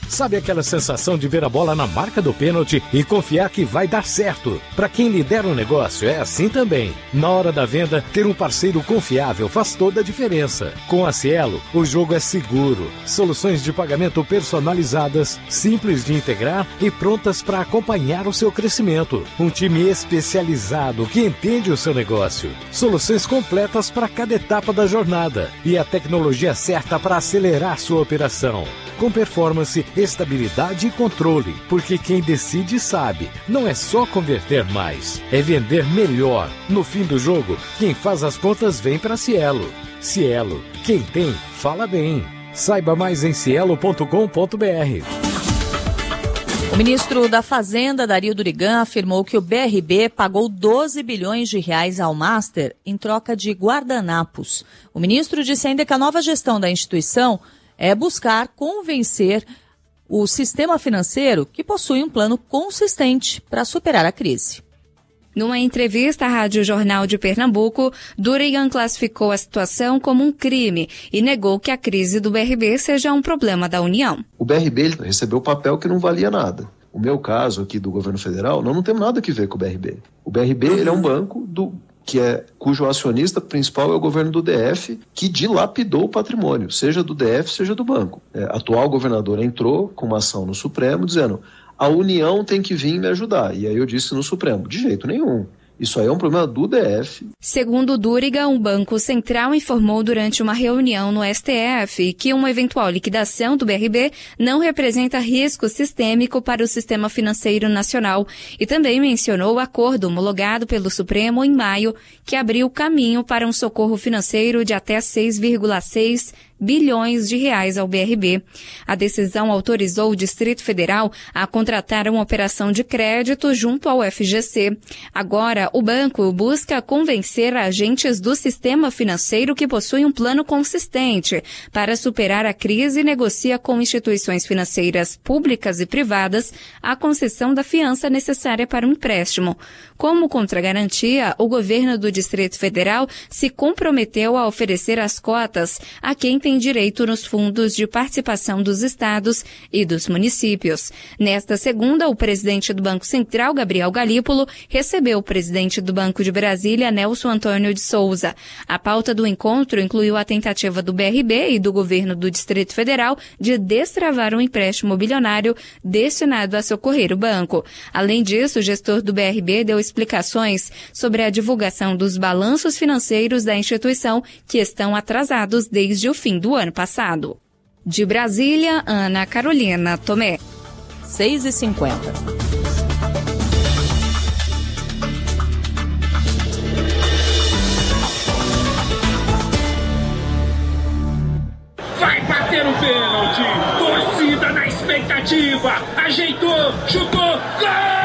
Sabe aquela sensação de ver a bola na marca do pênalti e confiar que vai dar certo? Para quem lidera um negócio, é assim também. Na hora da venda, ter um parceiro confiável faz toda a diferença. Com a Cielo, o jogo é seguro. Soluções de pagamento personalizadas, simples de integrar e prontas para acompanhar o seu crescimento. Um time especializado que entende o seu negócio. Soluções completas para cada etapa da jornada. E a tecnologia certa para acelerar sua operação. Com performance, estabilidade e controle. Porque quem decide sabe. Não é só converter mais, é vender melhor. No fim do jogo, quem faz as contas vem para Cielo. Cielo, quem tem, fala bem. Saiba mais em cielo ponto com ponto b r. O ministro da Fazenda, Dario Durigan, afirmou que o B R B pagou doze bilhões de reais ao Master em troca de guardanapos. O ministro disse ainda que a nova gestão da instituição é buscar convencer o sistema financeiro que possui um plano consistente para superar a crise. Numa entrevista à Rádio Jornal de Pernambuco, Durigan classificou a situação como um crime e negou que a crise do B R B seja um problema da União. O B R B recebeu papel que não valia nada. O meu caso aqui do governo federal, nós não temos nada a ver com o B R B. O B R B ele é um banco do, que é, cujo acionista principal é o governo do D F, que dilapidou o patrimônio, seja do D F, seja do banco. É, a atual governadora entrou com uma ação no Supremo dizendo: a União tem que vir me ajudar. E aí eu disse no Supremo: de jeito nenhum. Isso aí é um problema do D F. Segundo Durigan, o Banco Central informou durante uma reunião no S T F que uma eventual liquidação do B R B não representa risco sistêmico para o sistema financeiro nacional e também mencionou o acordo homologado pelo Supremo em maio, que abriu caminho para um socorro financeiro de até seis vírgula seis bilhões de reais ao B R B. A decisão autorizou o Distrito Federal a contratar uma operação de crédito junto ao F G C. Agora, o banco busca convencer agentes do sistema financeiro que possuem um plano consistente para superar a crise e negocia com instituições financeiras públicas e privadas a concessão da fiança necessária para um empréstimo. Como contragarantia, o governo do Distrito Federal se comprometeu a oferecer as cotas a quem tem direito nos fundos de participação dos estados e dos municípios. Nesta segunda, o presidente do Banco Central, Gabriel Galípolo, recebeu o presidente do Banco de Brasília, Nelson Antônio de Souza. A pauta do encontro incluiu a tentativa do B R B e do governo do Distrito Federal de destravar um empréstimo bilionário destinado a socorrer o banco. Além disso, o gestor do B R B deu explicações sobre a divulgação dos balanços financeiros da instituição, que estão atrasados desde o fim do ano passado. De Brasília, Ana Carolina Tomé. seis e cinquenta. Vai bater o pênalti! Torcida na expectativa! Ajeitou, chutou, gol!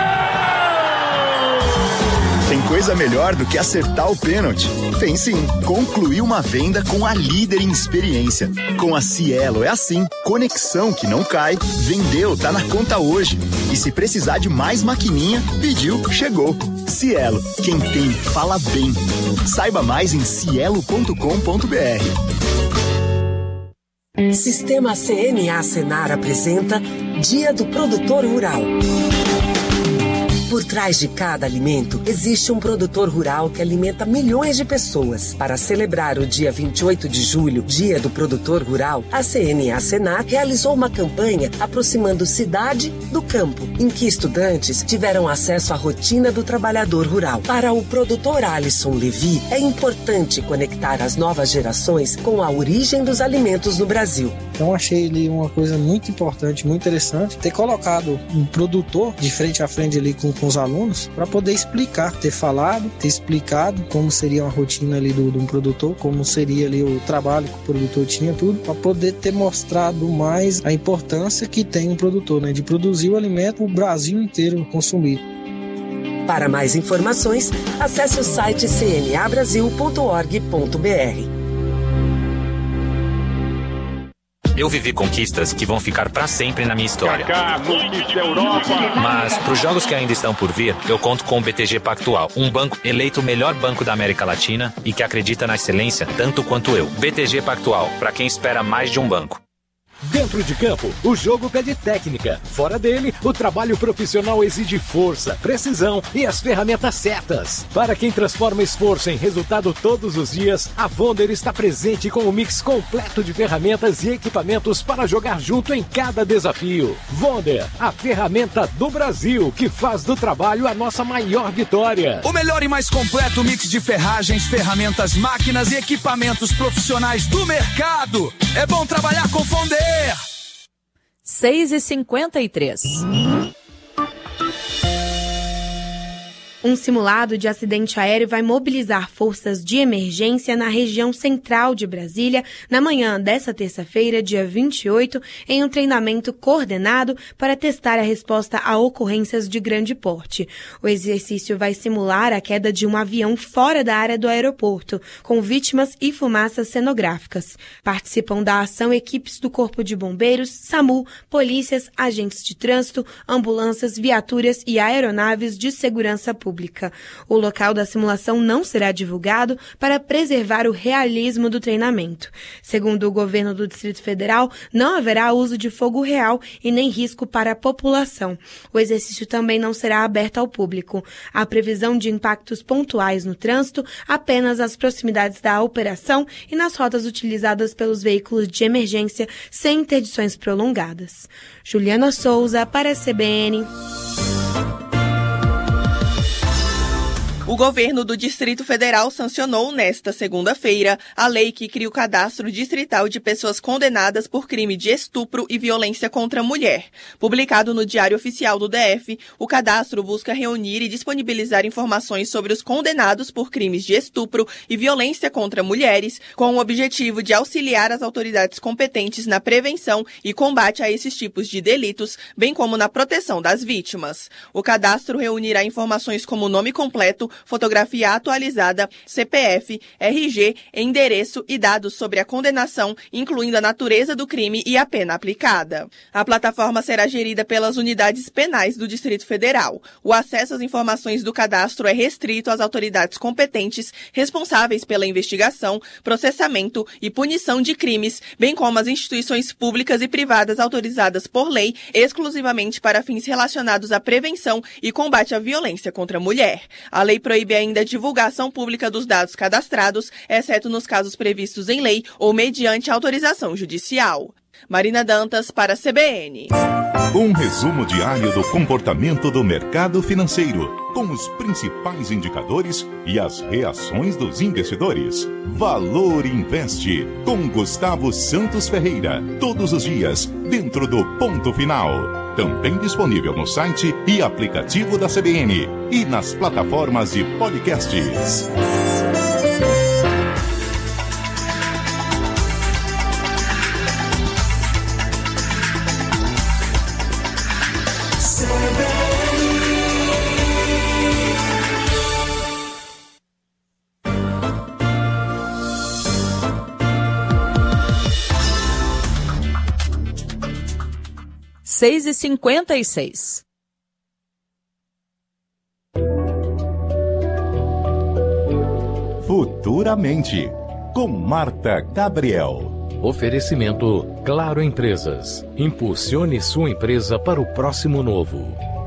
Tem coisa melhor do que acertar o pênalti? Tem sim. Concluir uma venda com a líder em experiência. Com a Cielo é assim. Conexão que não cai. Vendeu, tá na conta hoje. E se precisar de mais maquininha, pediu, chegou. Cielo, quem tem, fala bem. Saiba mais em cielo ponto com ponto b r. Sistema C N A Senar apresenta Dia do Produtor Rural. Por trás de cada alimento, existe um produtor rural que alimenta milhões de pessoas. Para celebrar o dia vinte e oito de julho, Dia do Produtor Rural, a C N A Senar realizou uma campanha aproximando cidade do campo, em que estudantes tiveram acesso à rotina do trabalhador rural. Para o produtor Alisson Levi, é importante conectar as novas gerações com a origem dos alimentos no Brasil. Então achei ali uma coisa muito importante, muito interessante, ter colocado um produtor de frente a frente ali com, com os alunos, para poder explicar, ter falado, ter explicado como seria uma rotina ali do, de um produtor, como seria ali o trabalho que o produtor tinha, tudo, para poder ter mostrado mais a importância que tem um produtor, né, de produzir o alimento para o Brasil inteiro consumir. Para mais informações, acesse o site c n a brasil ponto org ponto b r. Eu vivi conquistas que vão ficar para sempre na minha história. Mas, para os jogos que ainda estão por vir, eu conto com o B T G Pactual, um banco eleito o melhor banco da América Latina e que acredita na excelência tanto quanto eu. B T G Pactual, para quem espera mais de um banco. Dentro de campo, o jogo pede técnica. Fora dele, o trabalho profissional exige força, precisão e as ferramentas certas. Para quem transforma esforço em resultado todos os dias, a Wonder está presente com um mix completo de ferramentas e equipamentos para jogar junto em cada desafio. Wonder, a ferramenta do Brasil que faz do trabalho a nossa maior vitória. O melhor e mais completo mix de ferragens, ferramentas, máquinas e equipamentos profissionais do mercado. É bom trabalhar com Wonder. seis e cinquenta e três. Um simulado de acidente aéreo vai mobilizar forças de emergência na região central de Brasília na manhã desta terça-feira, dia vinte e oito, em um treinamento coordenado para testar a resposta a ocorrências de grande porte. O exercício vai simular a queda de um avião fora da área do aeroporto, com vítimas e fumaças cenográficas. Participam da ação equipes do Corpo de Bombeiros, SAMU, polícias, agentes de trânsito, ambulâncias, viaturas e aeronaves de segurança pública. O local da simulação não será divulgado para preservar o realismo do treinamento. Segundo o governo do Distrito Federal, não haverá uso de fogo real e nem risco para a população. O exercício também não será aberto ao público. Há previsão de impactos pontuais no trânsito apenas às proximidades da operação e nas rotas utilizadas pelos veículos de emergência sem interdições prolongadas. Juliana Souza para a C B N. O governo do Distrito Federal sancionou nesta segunda-feira a lei que cria o cadastro distrital de pessoas condenadas por crime de estupro e violência contra a mulher. Publicado no Diário Oficial do D F, o cadastro busca reunir e disponibilizar informações sobre os condenados por crimes de estupro e violência contra mulheres, com o objetivo de auxiliar as autoridades competentes na prevenção e combate a esses tipos de delitos, bem como na proteção das vítimas. O cadastro reunirá informações como nome completo, fotografia atualizada, C P F, R G, endereço e dados sobre a condenação, incluindo a natureza do crime e a pena aplicada. A plataforma será gerida pelas unidades penais do Distrito Federal. O acesso às informações do cadastro é restrito às autoridades competentes responsáveis pela investigação, processamento e punição de crimes, bem como às instituições públicas e privadas autorizadas por lei exclusivamente para fins relacionados à prevenção e combate à violência contra a mulher. A lei proíbe ainda a divulgação pública dos dados cadastrados, exceto nos casos previstos em lei ou mediante autorização judicial. Marina Dantas para a C B N. Um resumo diário do comportamento do mercado financeiro, com os principais indicadores e as reações dos investidores. Valor Investe, com Gustavo Santos Ferreira, todos os dias, dentro do Ponto Final. Também disponível no site e aplicativo da C B N e nas plataformas de podcasts. seis e cinquenta e seis. Futuramente, com Marta Gabriel. Oferecimento Claro Empresas. Impulsione sua empresa para o próximo novo.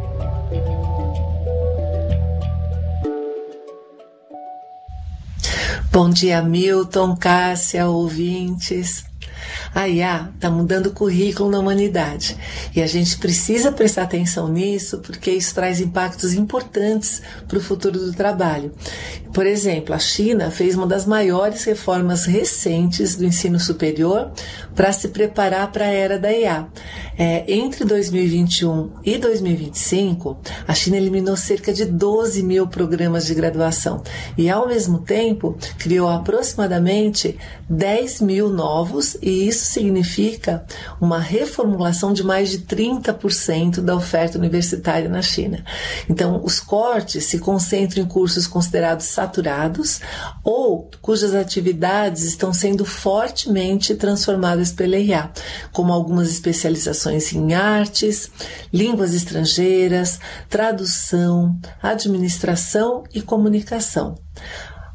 Bom dia, Milton, Cássia, ouvintes. A I A está mudando o currículo na humanidade e a gente precisa prestar atenção nisso porque isso traz impactos importantes para o futuro do trabalho. Por exemplo, a China fez uma das maiores reformas recentes do ensino superior para se preparar para a era da I A. É, entre dois mil e vinte e um e dois mil e vinte e cinco, a China eliminou cerca de doze mil programas de graduação e, ao mesmo tempo, criou aproximadamente dez mil novos, e isso significa uma reformulação de mais de trinta por cento da oferta universitária na China. Então, os cortes se concentram em cursos considerados saturados ou cujas atividades estão sendo fortemente transformadas pela I A, como algumas especializações em artes, línguas estrangeiras, tradução, administração e comunicação.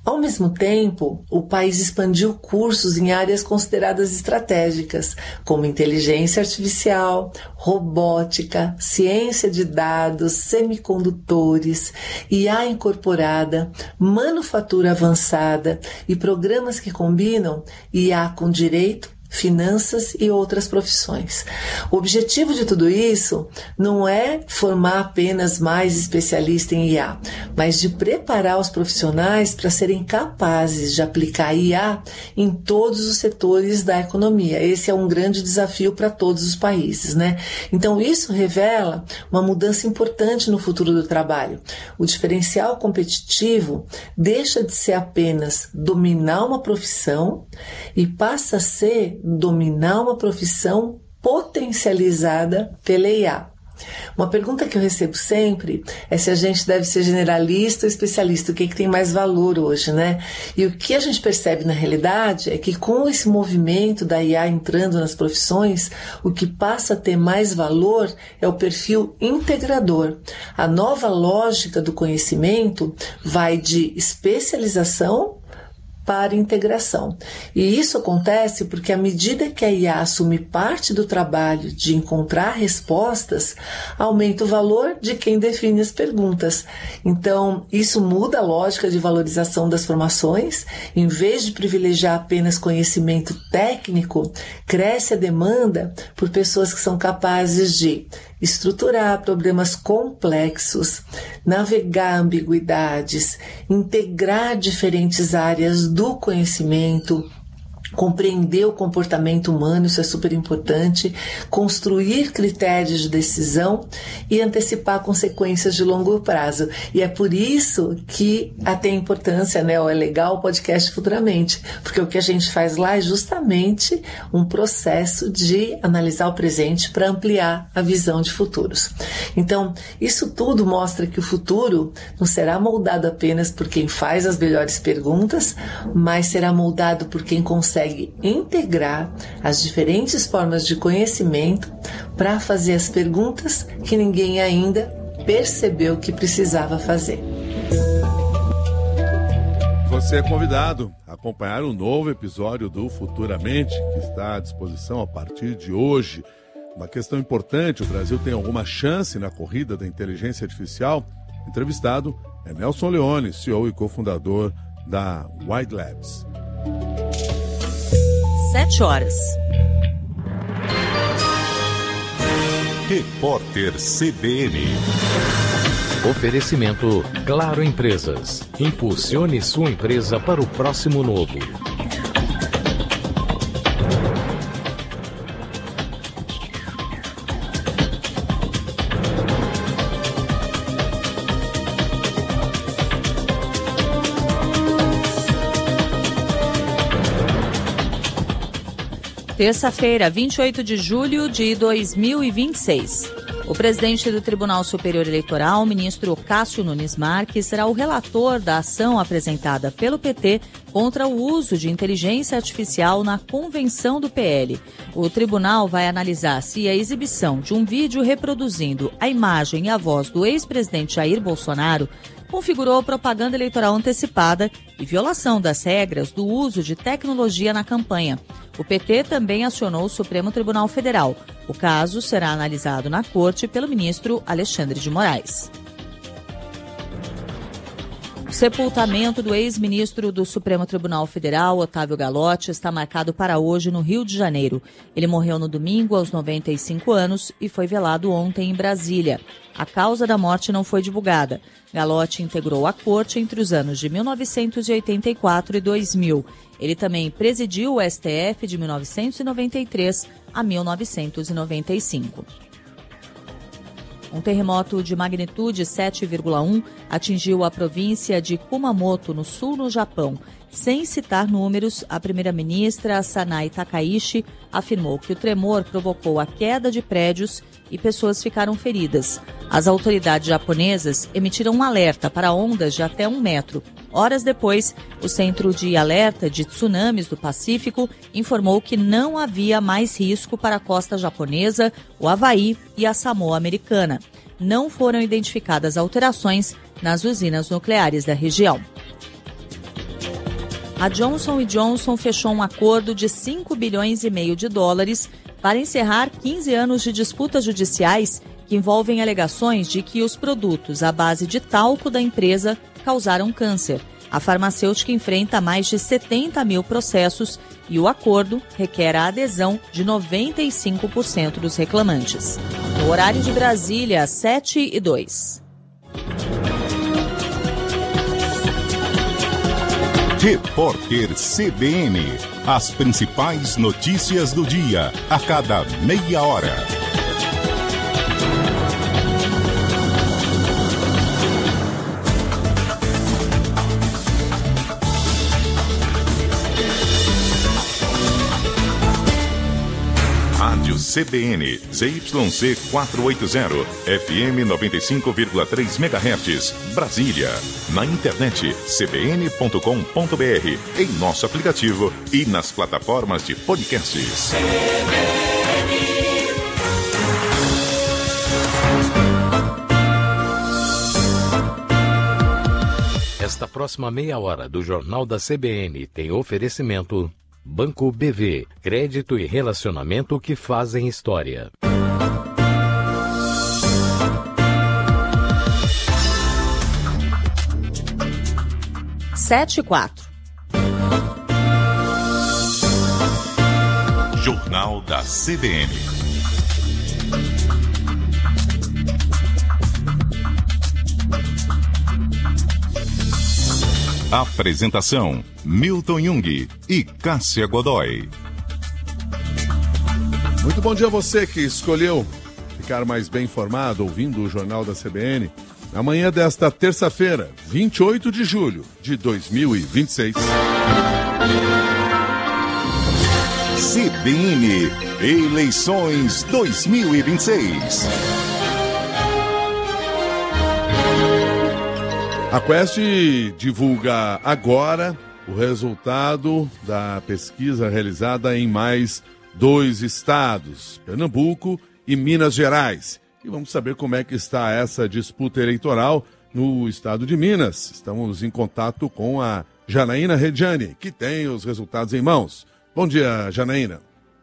Ao mesmo tempo, o país expandiu cursos em áreas consideradas estratégicas, como inteligência artificial, robótica, ciência de dados, semicondutores, I A incorporada, manufatura avançada e programas que combinam I A com direito, finanças e outras profissões. O objetivo de tudo isso não é formar apenas mais especialistas em I A, mas de preparar os profissionais para serem capazes de aplicar I A em todos os setores da economia. Esse é um grande desafio para todos os países, né? Então isso revela uma mudança importante no futuro do trabalho. O diferencial competitivo deixa de ser apenas dominar uma profissão e passa a ser dominar uma profissão potencializada pela I A. Uma pergunta que eu recebo sempre é se a gente deve ser generalista ou especialista, o que, é que tem mais valor hoje, né? E o que a gente percebe na realidade é que com esse movimento da I A entrando nas profissões, o que passa a ter mais valor é o perfil integrador. A nova lógica do conhecimento vai de especialização para integração. E isso acontece porque à medida que a I A assume parte do trabalho de encontrar respostas, aumenta o valor de quem define as perguntas. Então, isso muda a lógica de valorização das formações. Em vez de privilegiar apenas conhecimento técnico, cresce a demanda por pessoas que são capazes de estruturar problemas complexos, navegar ambiguidades, integrar diferentes áreas do conhecimento, compreender o comportamento humano, isso é super importante, construir critérios de decisão e antecipar consequências de longo prazo. E é por isso que tem importância, né, ou é legal o podcast Futuramente, porque o que a gente faz lá é justamente um processo de analisar o presente para ampliar a visão de futuros. Então, isso tudo mostra que o futuro não será moldado apenas por quem faz as melhores perguntas, mas será moldado por quem consegue consegue integrar as diferentes formas de conhecimento para fazer as perguntas que ninguém ainda percebeu que precisava fazer. Você é convidado a acompanhar um novo episódio do Futuramente, que está à disposição a partir de hoje. Uma questão importante: o Brasil tem alguma chance na corrida da inteligência artificial? Entrevistado é Nelson Leone, C E O e cofundador da Wide Labs. Sete horas. Repórter C B N. Oferecimento Claro Empresas. Impulsione sua empresa para o próximo novo. Terça-feira, vinte e oito de julho de dois mil e vinte e seis. O presidente do Tribunal Superior Eleitoral, ministro Cássio Nunes Marques, será o relator da ação apresentada pelo P T contra o uso de inteligência artificial na convenção do P L. O tribunal vai analisar se a exibição de um vídeo reproduzindo a imagem e a voz do ex-presidente Jair Bolsonaro configurou propaganda eleitoral antecipada e violação das regras do uso de tecnologia na campanha. O P T também acionou o Supremo Tribunal Federal. O caso será analisado na corte pelo ministro Alexandre de Moraes. O sepultamento do ex-ministro do Supremo Tribunal Federal, Otávio Galotti, está marcado para hoje no Rio de Janeiro. Ele morreu no domingo, aos noventa e cinco anos, e foi velado ontem em Brasília. A causa da morte não foi divulgada. Galotti integrou a corte entre os anos de mil novecentos e oitenta e quatro e dois mil. Ele também presidiu o S T F de mil novecentos e noventa e três a mil novecentos e noventa e cinco. Um terremoto de magnitude sete vírgula um atingiu a província de Kumamoto, no sul do Japão. Sem citar números, a primeira-ministra Sanae Takaichi afirmou que o tremor provocou a queda de prédios e pessoas ficaram feridas. As autoridades japonesas emitiram um alerta para ondas de até um metro. Horas depois, o Centro de Alerta de Tsunamis do Pacífico informou que não havia mais risco para a costa japonesa, o Havaí e a Samoa Americana. Não foram identificadas alterações nas usinas nucleares da região. A Johnson e Johnson fechou um acordo de cinco bilhões e meio de dólares para encerrar quinze anos de disputas judiciais que envolvem alegações de que os produtos à base de talco da empresa causaram câncer. A farmacêutica enfrenta mais de setenta mil processos e o acordo requer a adesão de noventa e cinco por cento dos reclamantes. No horário de Brasília, sete e dois. Repórter C B N. As principais notícias do dia, a cada meia hora. Rádio C B N, Z Y C quatrocentos e oitenta, F M noventa e cinco vírgula três megahertz, Brasília. Na internet, c b n ponto com ponto b r, em nosso aplicativo e nas plataformas de podcasts. Esta próxima meia hora do Jornal da C B N tem oferecimento Banco B V, crédito e relacionamento que fazem história. sete e quatro. Jornal da C B N. Apresentação: Milton Jung e Cássia Godoy. Muito bom dia a você que escolheu ficar mais bem informado ouvindo o Jornal da C B N. Na manhã desta terça-feira, vinte e oito de julho de dois mil e vinte e seis. C B N Eleições dois mil e vinte e seis. A Quest divulga agora o resultado da pesquisa realizada em mais dois estados, Pernambuco e Minas Gerais. E vamos saber como é que está essa disputa eleitoral no estado de Minas. Estamos em contato com a Janaína Rediani, que tem os resultados em mãos. Bom dia, Janaína.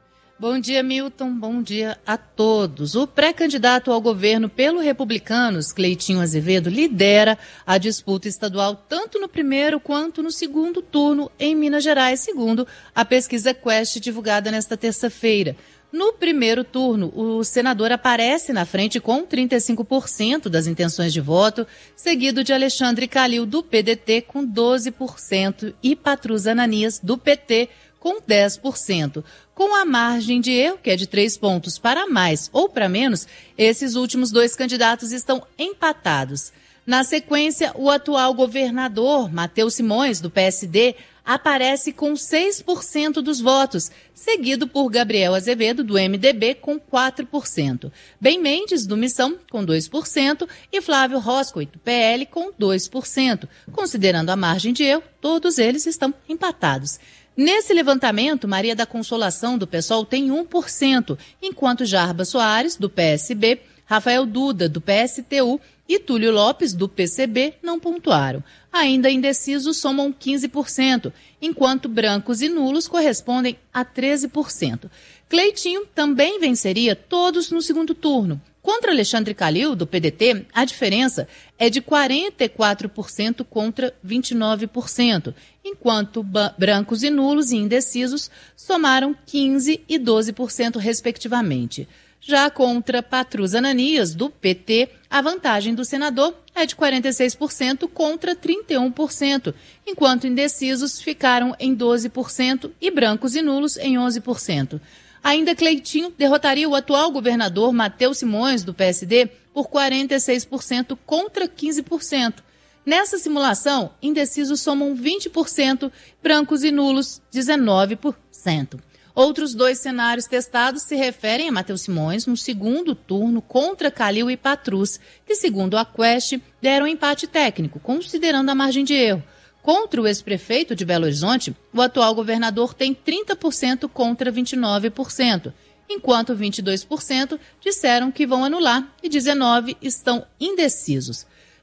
Bom dia, Milton. Bom dia a todos. O pré-candidato ao governo pelo Republicanos, Cleitinho Azevedo, lidera a disputa estadual tanto no primeiro quanto no segundo turno em Minas Gerais, segundo a pesquisa Quest divulgada nesta terça-feira. No primeiro turno, o senador aparece na frente com trinta e cinco por cento das intenções de voto, seguido de Alexandre Calil, do P D T, com doze por cento, e Patrus Ananias, do P T, com dez por cento. Com a margem de erro, que é de três pontos para mais ou para menos, esses últimos dois candidatos estão empatados. Na sequência, o atual governador, Matheus Simões, do P S D, aparece com seis por cento dos votos, seguido por Gabriel Azevedo, do M D B, com quatro por cento. Bem Mendes, do Missão, com dois por cento, e Flávio Roscoe, do P L, com dois por cento. Considerando a margem de erro, todos eles estão empatados. Nesse levantamento, Maria da Consolação, do PSOL, tem um por cento, enquanto Jarba Soares, do P S B, Rafael Duda, do P S T U, e Túlio Lopes, do P C B, não pontuaram. Ainda indecisos somam quinze por cento, enquanto brancos e nulos correspondem a treze por cento. Cleitinho também venceria todos no segundo turno. Contra Alexandre Calil, do P D T, a diferença é de quarenta e quatro por cento contra vinte e nove por cento, enquanto brancos e nulos e indecisos somaram quinze por cento e doze por cento, respectivamente. Já contra Patrus Ananias, do P T, a vantagem do senador é de quarenta e seis por cento contra trinta e um por cento, enquanto indecisos ficaram em doze por cento e brancos e nulos em onze por cento. Ainda Cleitinho derrotaria o atual governador Matheus Simões, do P S D, por quarenta e seis por cento contra quinze por cento. Nessa simulação, indecisos somam vinte por cento, brancos e nulos dezenove por cento. Outros dois cenários testados se referem a Matheus Simões no segundo turno contra Calil e Patrus, que, segundo a Quest, deram empate técnico, considerando a margem de erro. Contra o ex-prefeito de Belo Horizonte, o atual governador tem trinta por cento contra vinte e nove por cento, enquanto vinte e dois por cento disseram que vão anular e dezenove por cento estão indecisos.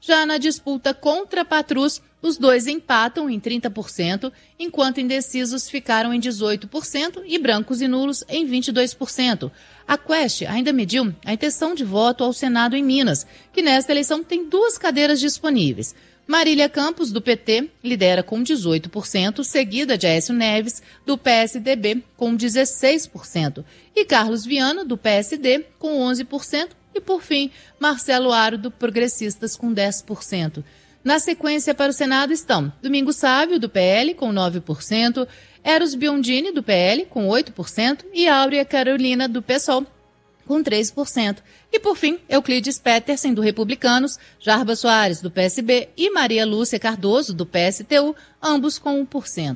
Já na disputa contra Patrus, os dois empatam em trinta por cento, enquanto indecisos ficaram em dezoito por cento e brancos e nulos em vinte e dois por cento. A Quest ainda mediu a intenção de voto ao Senado em Minas, que nesta eleição tem duas cadeiras disponíveis. Marília Campos, do P T, lidera com dezoito por cento, seguida de Aécio Neves, do P S D B, com dezesseis por cento, e Carlos Viana, do P S D, com onze por cento, e, por fim, Marcelo Aro, do Progressistas, com dez por cento. Na sequência para o Senado estão Domingos Sávio, do P L, com nove por cento, Eros Biondini, do P L, com oito por cento, e Áurea Carolina, do PSOL, com três por cento. E, por fim, Euclides Petersen, do Republicanos, Jarba Soares, do P S B, e Maria Lúcia Cardoso, do P S T U, ambos com um por cento.